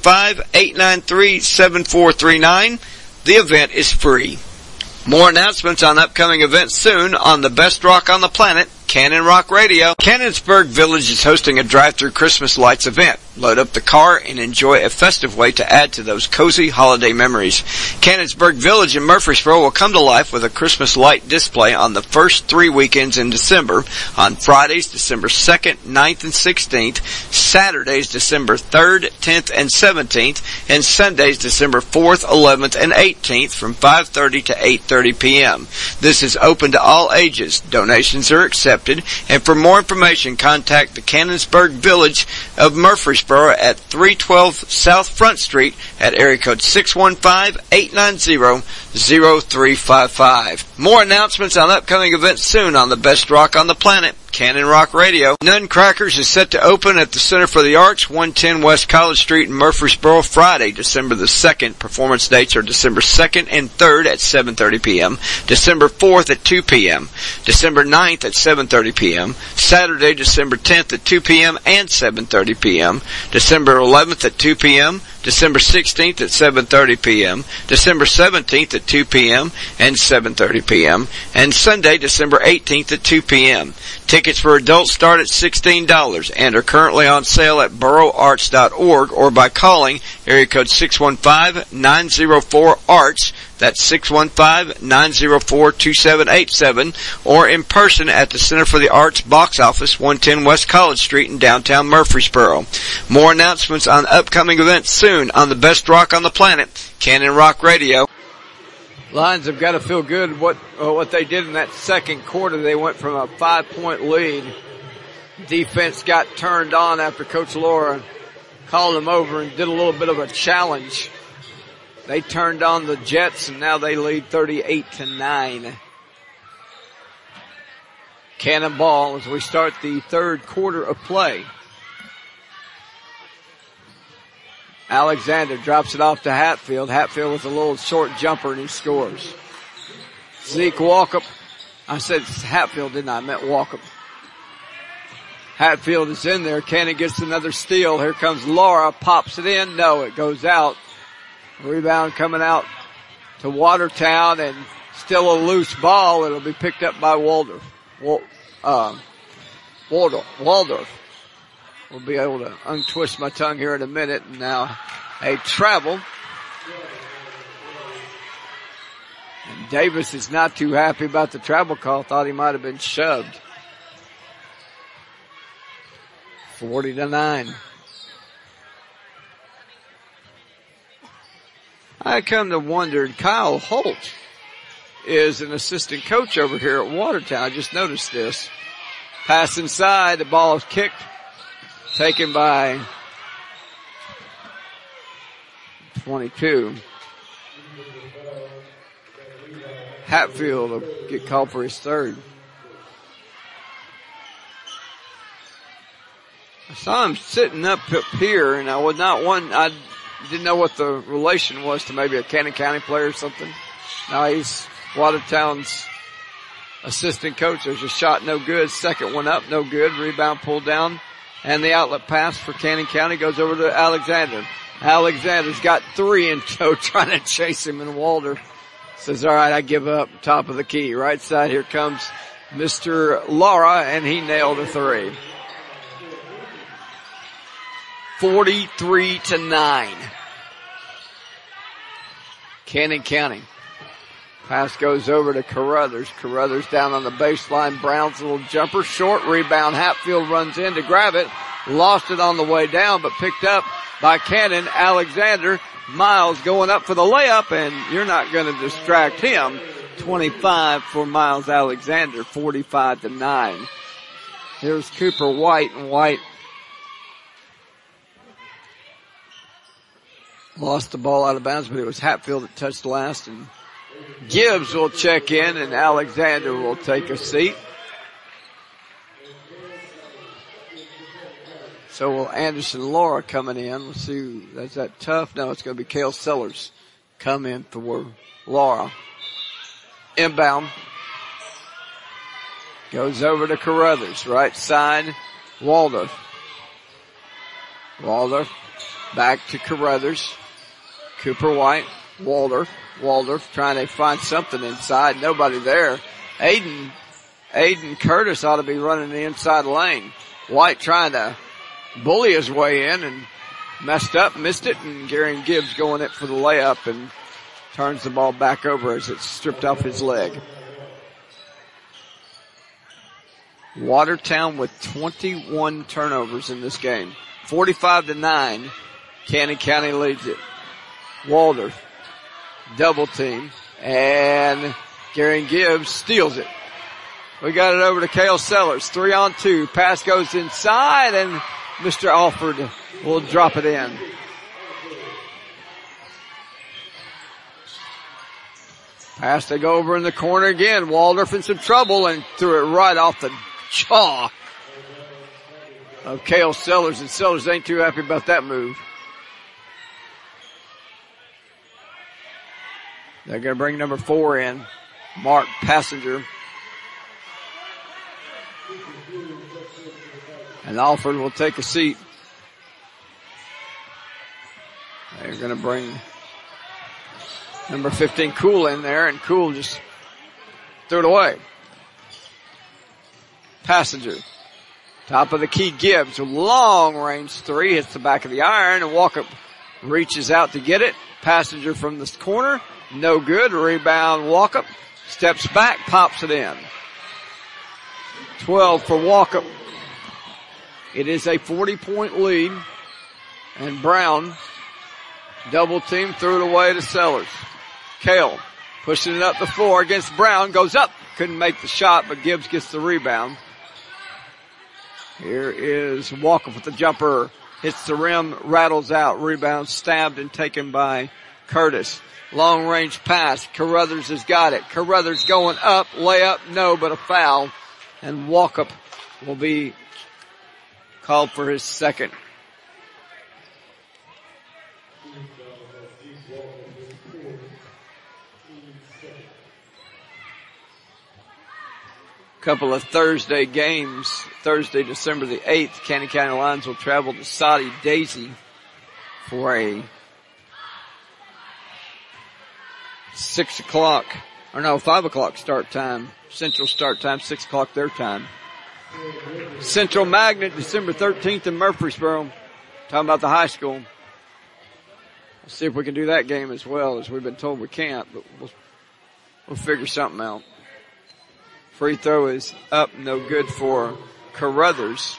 615-893-7439. The event is free. More announcements on upcoming events soon on the best rock on the planet, Cannon Rock Radio. Cannonsburg Village is hosting a drive-through Christmas lights event. Load up the car and enjoy a festive way to add to those cozy holiday memories. Cannonsburg Village in Murfreesboro will come to life with a Christmas light display on the first 3 weekends in December, on Fridays, December 2nd, 9th, and 16th, Saturdays, December 3rd, 10th, and 17th, and Sundays, December 4th, 11th, and 18th from 5:30 to 8:30 p.m. This is open to all ages. Donations are accepted. And for more information, contact the Cannonsburg Village of Murfreesboro at 312 South Front Street at area code 615-890-0355. More announcements on upcoming events soon on the best rock on the planet, Cannon Rock Radio. Nutcrackers is set to open at the Center for the Arts, 110 West College Street in Murfreesboro, Friday, December the 2nd. Performance dates are December 2nd and 3rd at 7:30 p.m., December 4th at 2 p.m., December 9th at 7:30 p.m., Saturday, December 10th at 2 p.m. and 7:30 p.m., December 11th at 2 p.m., December 16th at 7:30 p.m., December 17th at 2 p.m. and 7:30 p.m., and Sunday, December 18th at 2 p.m. Tickets for adults start at $16 and are currently on sale at boroarts.org or by calling area code 615-904-ARTS. That's 615-904-2787, or in person at the Center for the Arts box office, 110 West College Street in downtown Murfreesboro. More announcements on upcoming events soon on the best rock on the planet, Cannon Rock Radio. Lions have got to feel good what they did in that second quarter. They went from a 5-point lead. Defense got turned on after Coach Laura called them over and did a little bit of a challenge. They turned on the Jets, and now they lead 38-9. Cannonball as we start the third quarter of play. Alexander drops it off to Hatfield. Hatfield with a little short jumper, and he scores. Zeke Walkup. I said Hatfield, didn't I? I meant Walkup. Hatfield is in there. Cannon gets another steal. Here comes Laura. Pops it in. No, it goes out. Rebound coming out to Watertown, and still a loose ball. It'll be picked up by Waldorf. Waldorf. We'll be able to untwist my tongue here in a minute. And now a travel. And Davis is not too happy about the travel call. Thought he might have been shoved. 40-9. I come to wonder, Kyle Holt is an assistant coach over here at Watertown. I just noticed this. Pass inside, the ball is kicked, taken by 22. Hatfield will get called for his third. I saw him sitting up here, and I didn't know what the relation was to maybe a Cannon County player or something. Now he's Watertown's assistant coach. There's a shot, no good. Second one up, no good. Rebound pulled down. And the outlet pass for Cannon County goes over to Alexander. Alexander's got 3 in tow, trying to chase him, and Walter says, all right, I give up. Top of the key. Right side, here comes Mr. Lara, and he nailed a 3. 43-9. Cannon County. Pass goes over to Carruthers. Carruthers down on the baseline. Brown's little jumper. Short rebound. Hatfield runs in to grab it. Lost it on the way down, but picked up by Cannon. Alexander. Miles going up for the layup, and you're not going to distract him. 25 for Miles Alexander, 45-9. Here's Cooper White, and White lost the ball out of bounds, but it was Hatfield that touched last, and Gibbs will check in, and Alexander will take a seat. So will Anderson Laura coming in. Let's see, is that tough? No, it's going to be Cale Sellers come in for Laura. Inbound. Goes over to Carruthers. Right side, Waldorf. Waldorf back to Carruthers. Cooper White. Waldorf. Waldorf trying to find something inside. Nobody there. Aiden Curtis ought to be running the inside lane. White trying to bully his way in and messed up, missed it, and Gary Gibbs going it for the layup and turns the ball back over as it's stripped off his leg. Watertown with 21 turnovers in this game. 45-9. Cannon County leads it. Waldorf. Double team. And Gary Gibbs steals it. We got it over to Cale Sellers. 3-on-2. Pass goes inside and Mr. Alford will drop it in. Pass to go over in the corner again. Waldorf in some trouble and threw it right off the jaw of Cale Sellers, and Sellers ain't too happy about that move. They're going to bring number 4 in, Mark Passenger. And Alford will take a seat. They're going to bring number 15 Cool in there, and Cool just threw it away. Passenger. Top of the key, Gibbs. Long range 3 hits the back of the iron, and Walkup reaches out to get it. Passenger from this corner. No good. Rebound Walkup. Steps back, pops it in. 12 for Walkup. It is a 40-point lead, and Brown double team, threw it away to Sellers. Cale pushing it up the floor against Brown, goes up, couldn't make the shot, but Gibbs gets the rebound. Here is Walkup with the jumper, hits the rim, rattles out, rebound stabbed and taken by Curtis. Long range pass, Carruthers has got it. Carruthers going up, layup, no, but a foul, and Walkup will be called for his second. Couple of Thursday games. Thursday, December the 8th, Cannon County Lions will travel to Soddy Daisy for a 5 o'clock start time. Central start time, 6 o'clock their time. Central Magnet, December 13th in Murfreesboro. Talking about the high school. Let's see if we can do that game as well, as we've been told we can't, but we'll figure something out. Free throw is up, no good for Carruthers.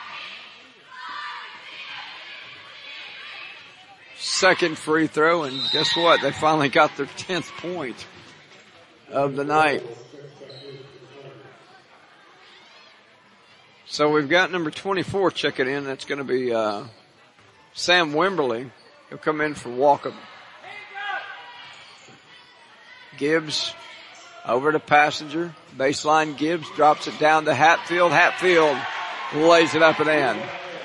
Second free throw, and guess what? They finally got their 10th point of the night. So we've got number 24 checking in. That's going to be Sam Wimberly. He'll come in for Walkup. Gibbs over to Passenger. Baseline Gibbs drops it down to Hatfield. Hatfield lays it up and in.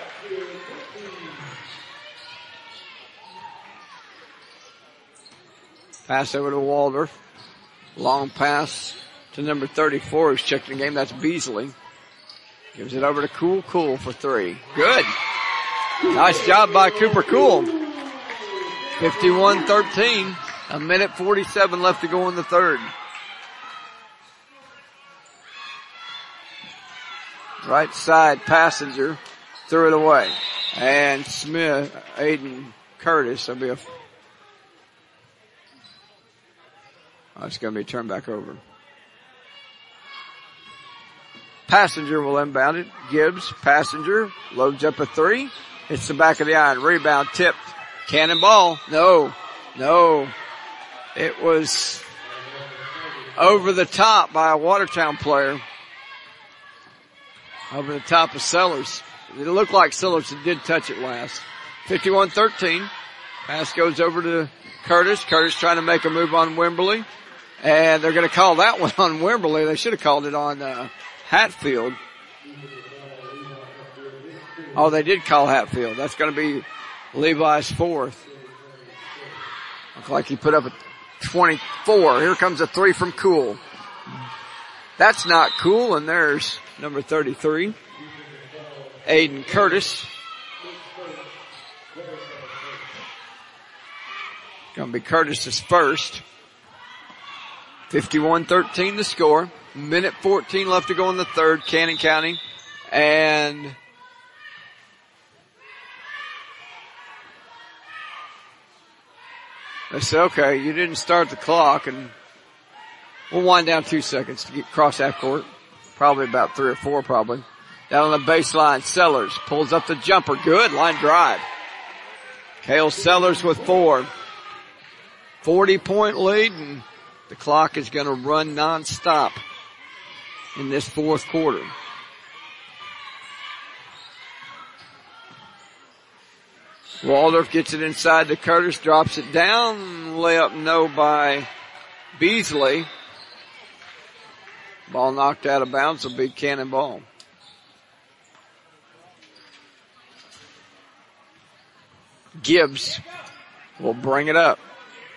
Pass over to Waldorf. Long pass to number 34 who's checking the game. That's Beasley. Gives it over to Cool for 3. Good. Nice job by Cooper Cool. 51-13. A minute 47 left to go in the third. Right side Passenger. Threw it away. And Smith, Aiden Curtis. That'll be it's going to be turned back over. Passenger will inbound it. Gibbs, Passenger, loads up a 3. It's the back of the iron. Rebound tipped. Cannonball. No. It was over the top by a Watertown player. Over the top of Sellers. It looked like Sellers did touch it last. 51-13. Pass goes over to Curtis. Curtis trying to make a move on Wimberly. And they're going to call that one on Wimberly. They should have called it on Hatfield. Oh, they did call Hatfield. That's going to be Levi's fourth. Looks like he put up a 24. Here comes a three from Cool. That's not Cool, and there's number 33, Aiden Curtis. Going to be Curtis's first. 51-13 the score. Minute 14 left to go in the third. Cannon County. And they say, okay, you didn't start the clock, and we'll wind down 2 seconds to get cross half court. Probably about 3 or 4 probably. Down on the baseline, Sellers pulls up the jumper. Good line drive. Cale Sellers with 4. 40-point lead, and the clock is going to run nonstop in this fourth quarter. Waldorf gets it inside to Curtis, drops it down, layup no by Beasley. Ball knocked out of bounds, a big cannonball. Gibbs will bring it up.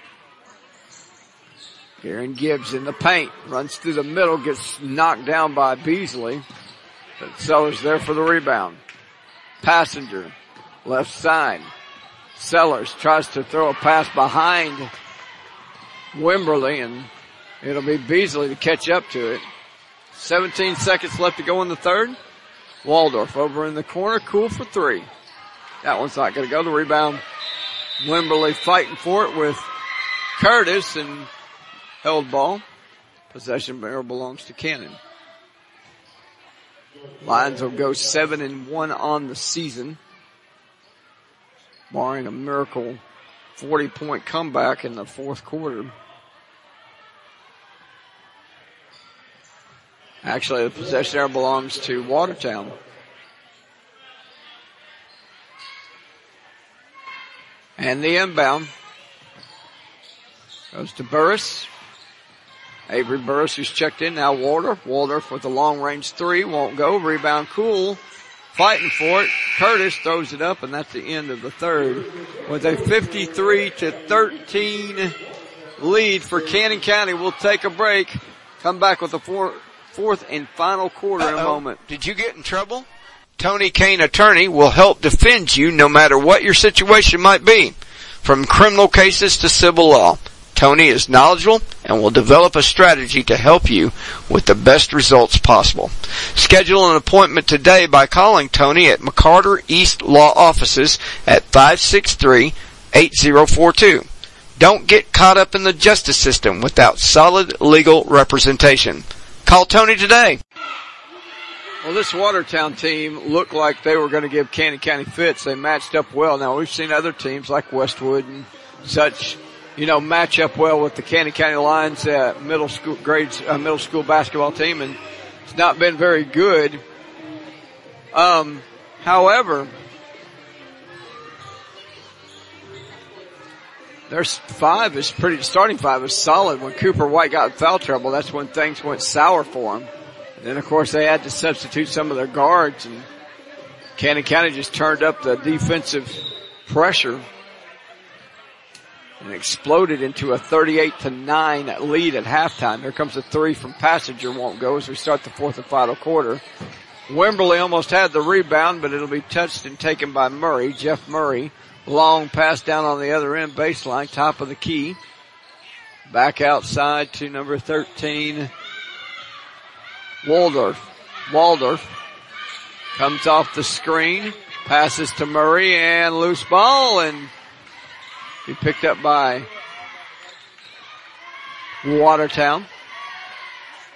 Aaron Gibbs in the paint, runs through the middle, gets knocked down by Beasley. But Sellers there for the rebound. Passenger, left side. Sellers tries to throw a pass behind Wimberly, and it'll be Beasley to catch up to it. 17 seconds left to go in the third. Waldorf over in the corner, Cool for 3. That one's not going to go. The rebound, Wimberly fighting for it with Curtis, and held ball. Possession barrel belongs to Cannon. Lions will go 7-1 on the season, barring a miracle 40-point comeback in the fourth quarter. Actually, the possession arrow belongs to Watertown. And the inbound goes to Burris. Avery Burris, who's checked in. Now Waldorf. Waldorf with a long-range 3. Won't go. Rebound Cool. Fighting for it. Curtis throws it up, and that's the end of the third. With a 53-13 lead for Cannon County. We'll take a break. Come back with the fourth and final quarter in a moment. Did you get in trouble? Tony Kane Attorney will help defend you no matter what your situation might be. From criminal cases to civil law. Tony is knowledgeable and will develop a strategy to help you with the best results possible. Schedule an appointment today by calling Tony at McCarter East Law Offices at 563-8042. Don't get caught up in the justice system without solid legal representation. Call Tony today. Well, this Watertown team looked like they were going to give Cannon County fits. They matched up well. Now, we've seen other teams like Westwood and such, match up well with the Cannon County Lions middle school basketball team, and it's not been very good. However, their starting five is solid. When Cooper White got in foul trouble, that's when things went sour for him. And then, of course, they had to substitute some of their guards, and Cannon County just turned up the defensive pressure and exploded into a 38-9 lead at halftime. Here comes a 3 from Passenger, won't go as we start the fourth and final quarter. Wimberly almost had the rebound, but it'll be touched and taken by Murray, Jeff Murray. Long pass down on the other end baseline, top of the key. Back outside to number 13, Waldorf. Waldorf comes off the screen, passes to Murray, and loose ball, and he picked up by Watertown.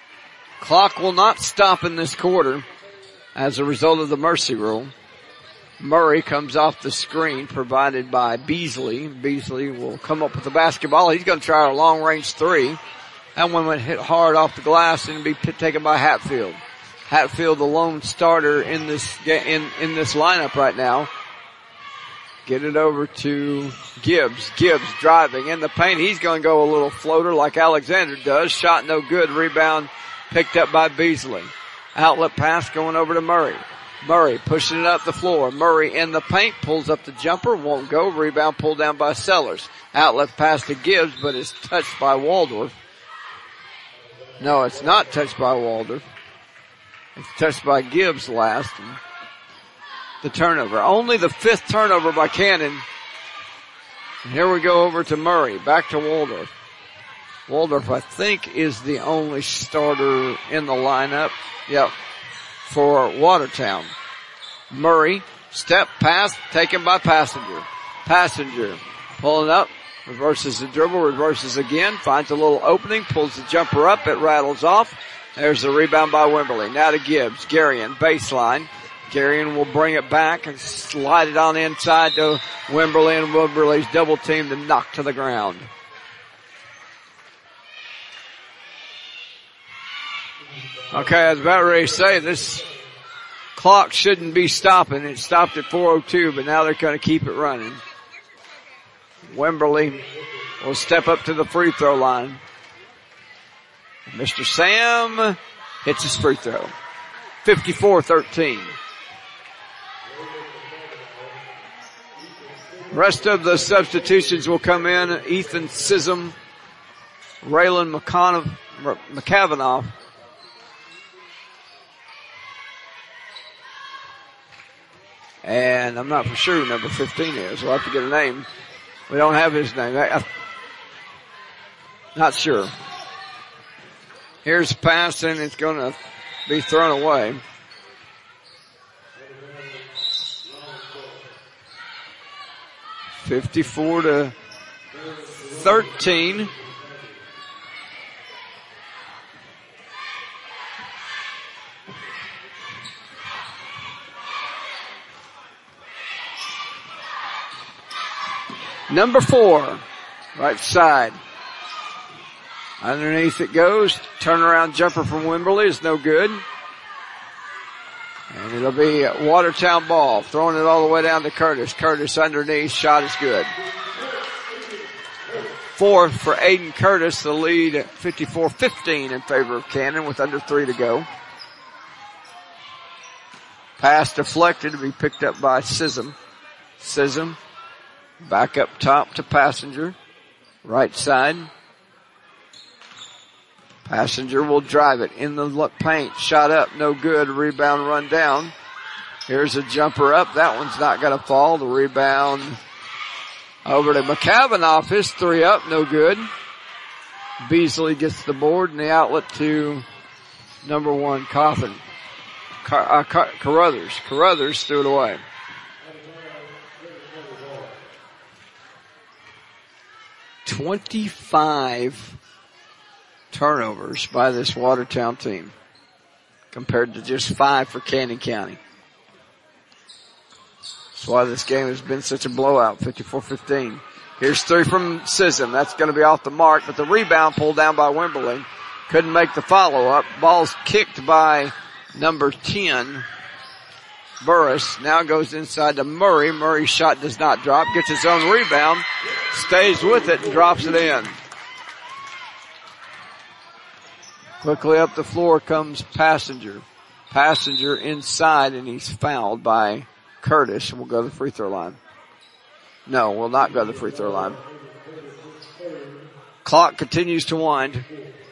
Clock will not stop in this quarter as a result of the mercy rule. Murray comes off the screen provided by Beasley. Beasley will come up with the basketball. He's going to try a long-range three. That one went hit hard off the glass and be taken by Hatfield. Hatfield, the lone starter in this lineup right now. Get it over to Gibbs. Gibbs driving in the paint. He's going to go a little floater like Alexander does. Shot no good. Rebound picked up by Beasley. Outlet pass going over to Murray. Murray pushing it up the floor. Murray in the paint, pulls up the jumper, won't go. Rebound pulled down by Sellers. Outlet pass to Gibbs, but it's touched by Waldorf. No, it's not touched by Waldorf. It's touched by Gibbs last. And the turnover. Only the 5th turnover by Cannon. And here we go over to Murray. Back to Waldorf. Waldorf, I think, is the only starter in the lineup. Yep. For Watertown. Murray, step pass, taken by Passenger. Passenger, pulling up, reverses the dribble, reverses again, finds a little opening, pulls the jumper up, it rattles off. There's the rebound by Wimberly. Now to Gibbs. Garion, baseline. Garion will bring it back and slide it on inside to Wimberly, and Wimberly's double teamed and knocked to the ground. Okay, I was about ready to say this clock shouldn't be stopping. It stopped at 4:02, but now they're going to keep it running. Wimberly will step up to the free throw line. Mr. Sam hits his free throw. 54-13. Rest of the substitutions will come in. Ethan Sism, Raylan McCavanaugh, and I'm not for sure who number 15 is. We'll have to get a name. We don't have his name. Not sure. Here's a pass, and it's going to be thrown away. (54-13). Number 4, right side. Underneath it goes. Turnaround jumper from Wimberly is no good. And it'll be Watertown ball. Throwing it all the way down to Curtis. Curtis underneath. Shot is good. 4th for Aiden Curtis. The lead at 54-15 in favor of Cannon with under 3 to go. Pass deflected to be picked up by Sism. Sism. Back up top to Passenger. Right side. Passenger will drive it in the paint. Shot up, no good. Rebound run down. Here's a jumper up. That one's not going to fall. The rebound over to McCavanaugh. His 3 up, no good. Beasley gets the board and the outlet to number 1, Coffin. Carruthers. Carruthers threw it away. $25 turnovers by this Watertown team compared to just 5 for Canyon County. That's why this game has been such a blowout, 54-15. Here's 3 from Sism. That's going to be off the mark, but the rebound pulled down by Wimberly. Couldn't make the follow-up. Ball's kicked by number 10, Burris. Now goes inside to Murray. Murray's shot does not drop. Gets his own rebound. Stays with it and drops it in. Quickly up the floor comes Passenger. Passenger inside, and he's fouled by Curtis. We'll go to the free throw line. No, we'll not go to the free throw line. Clock continues to wind.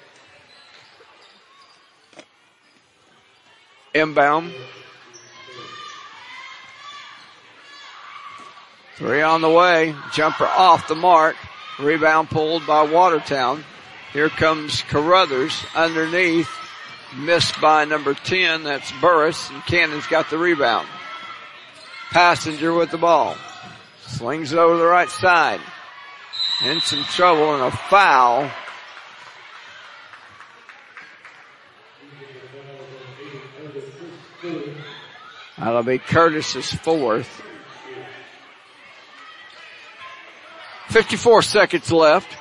Inbound. 3 on the way. Jumper off the mark. Rebound pulled by Watertown. Here comes Carruthers underneath. Missed by number 10. That's Burris. And Cannon's got the rebound. Passenger with the ball. Slings it over the right side. In some trouble and a foul. That'll be Curtis's fourth. 54 seconds left.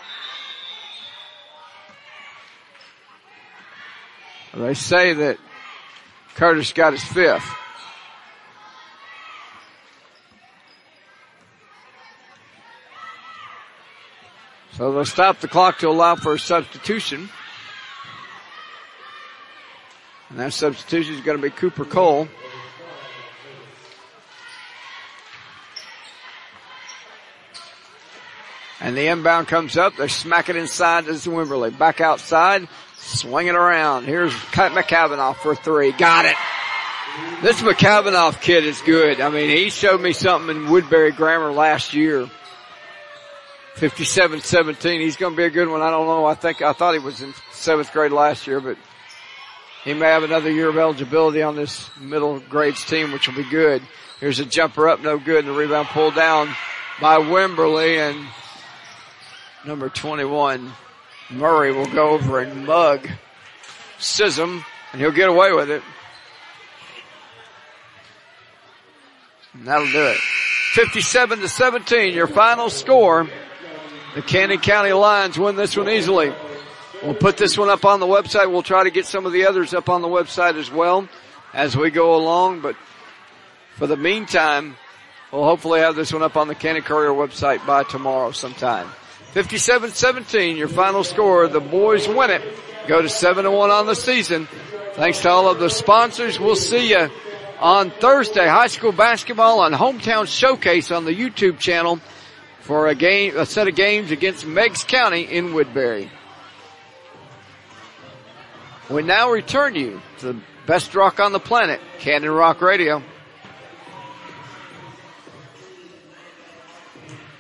They say that Curtis got his fifth. So they'll stop the clock to allow for a substitution. And that substitution is going to be Cooper Cole. And the inbound comes up. They smack it inside to Wimberley. Back outside. Swing it around. Here's McCavanaugh for three. Got it. This McCavanaugh kid is good. I mean, he showed me something in Woodbury Grammar last year. 57-17. He's going to be a good one. I don't know. I thought he was in 7th grade last year, but he may have another year of eligibility on this middle grades team, which will be good. Here's a jumper up, no good, and the rebound pulled down by Wimberley, and number 21, Murray, will go over and mug Sism, and he'll get away with it. And that'll do it. 57-17, your final score. The Canyon County Lions win this one easily. We'll put this one up on the website. We'll try to get some of the others up on the website as well as we go along. But for the meantime, we'll hopefully have this one up on the Canyon Courier website by tomorrow sometime. 57-17, your final score. The boys win it. Go to 7-1 on the season. Thanks to all of the sponsors. We'll see you on Thursday. High school basketball on Hometown Showcase on the YouTube channel for a set of games against Meigs County in Woodbury. We now return you to the best rock on the planet, Canyon Rock Radio.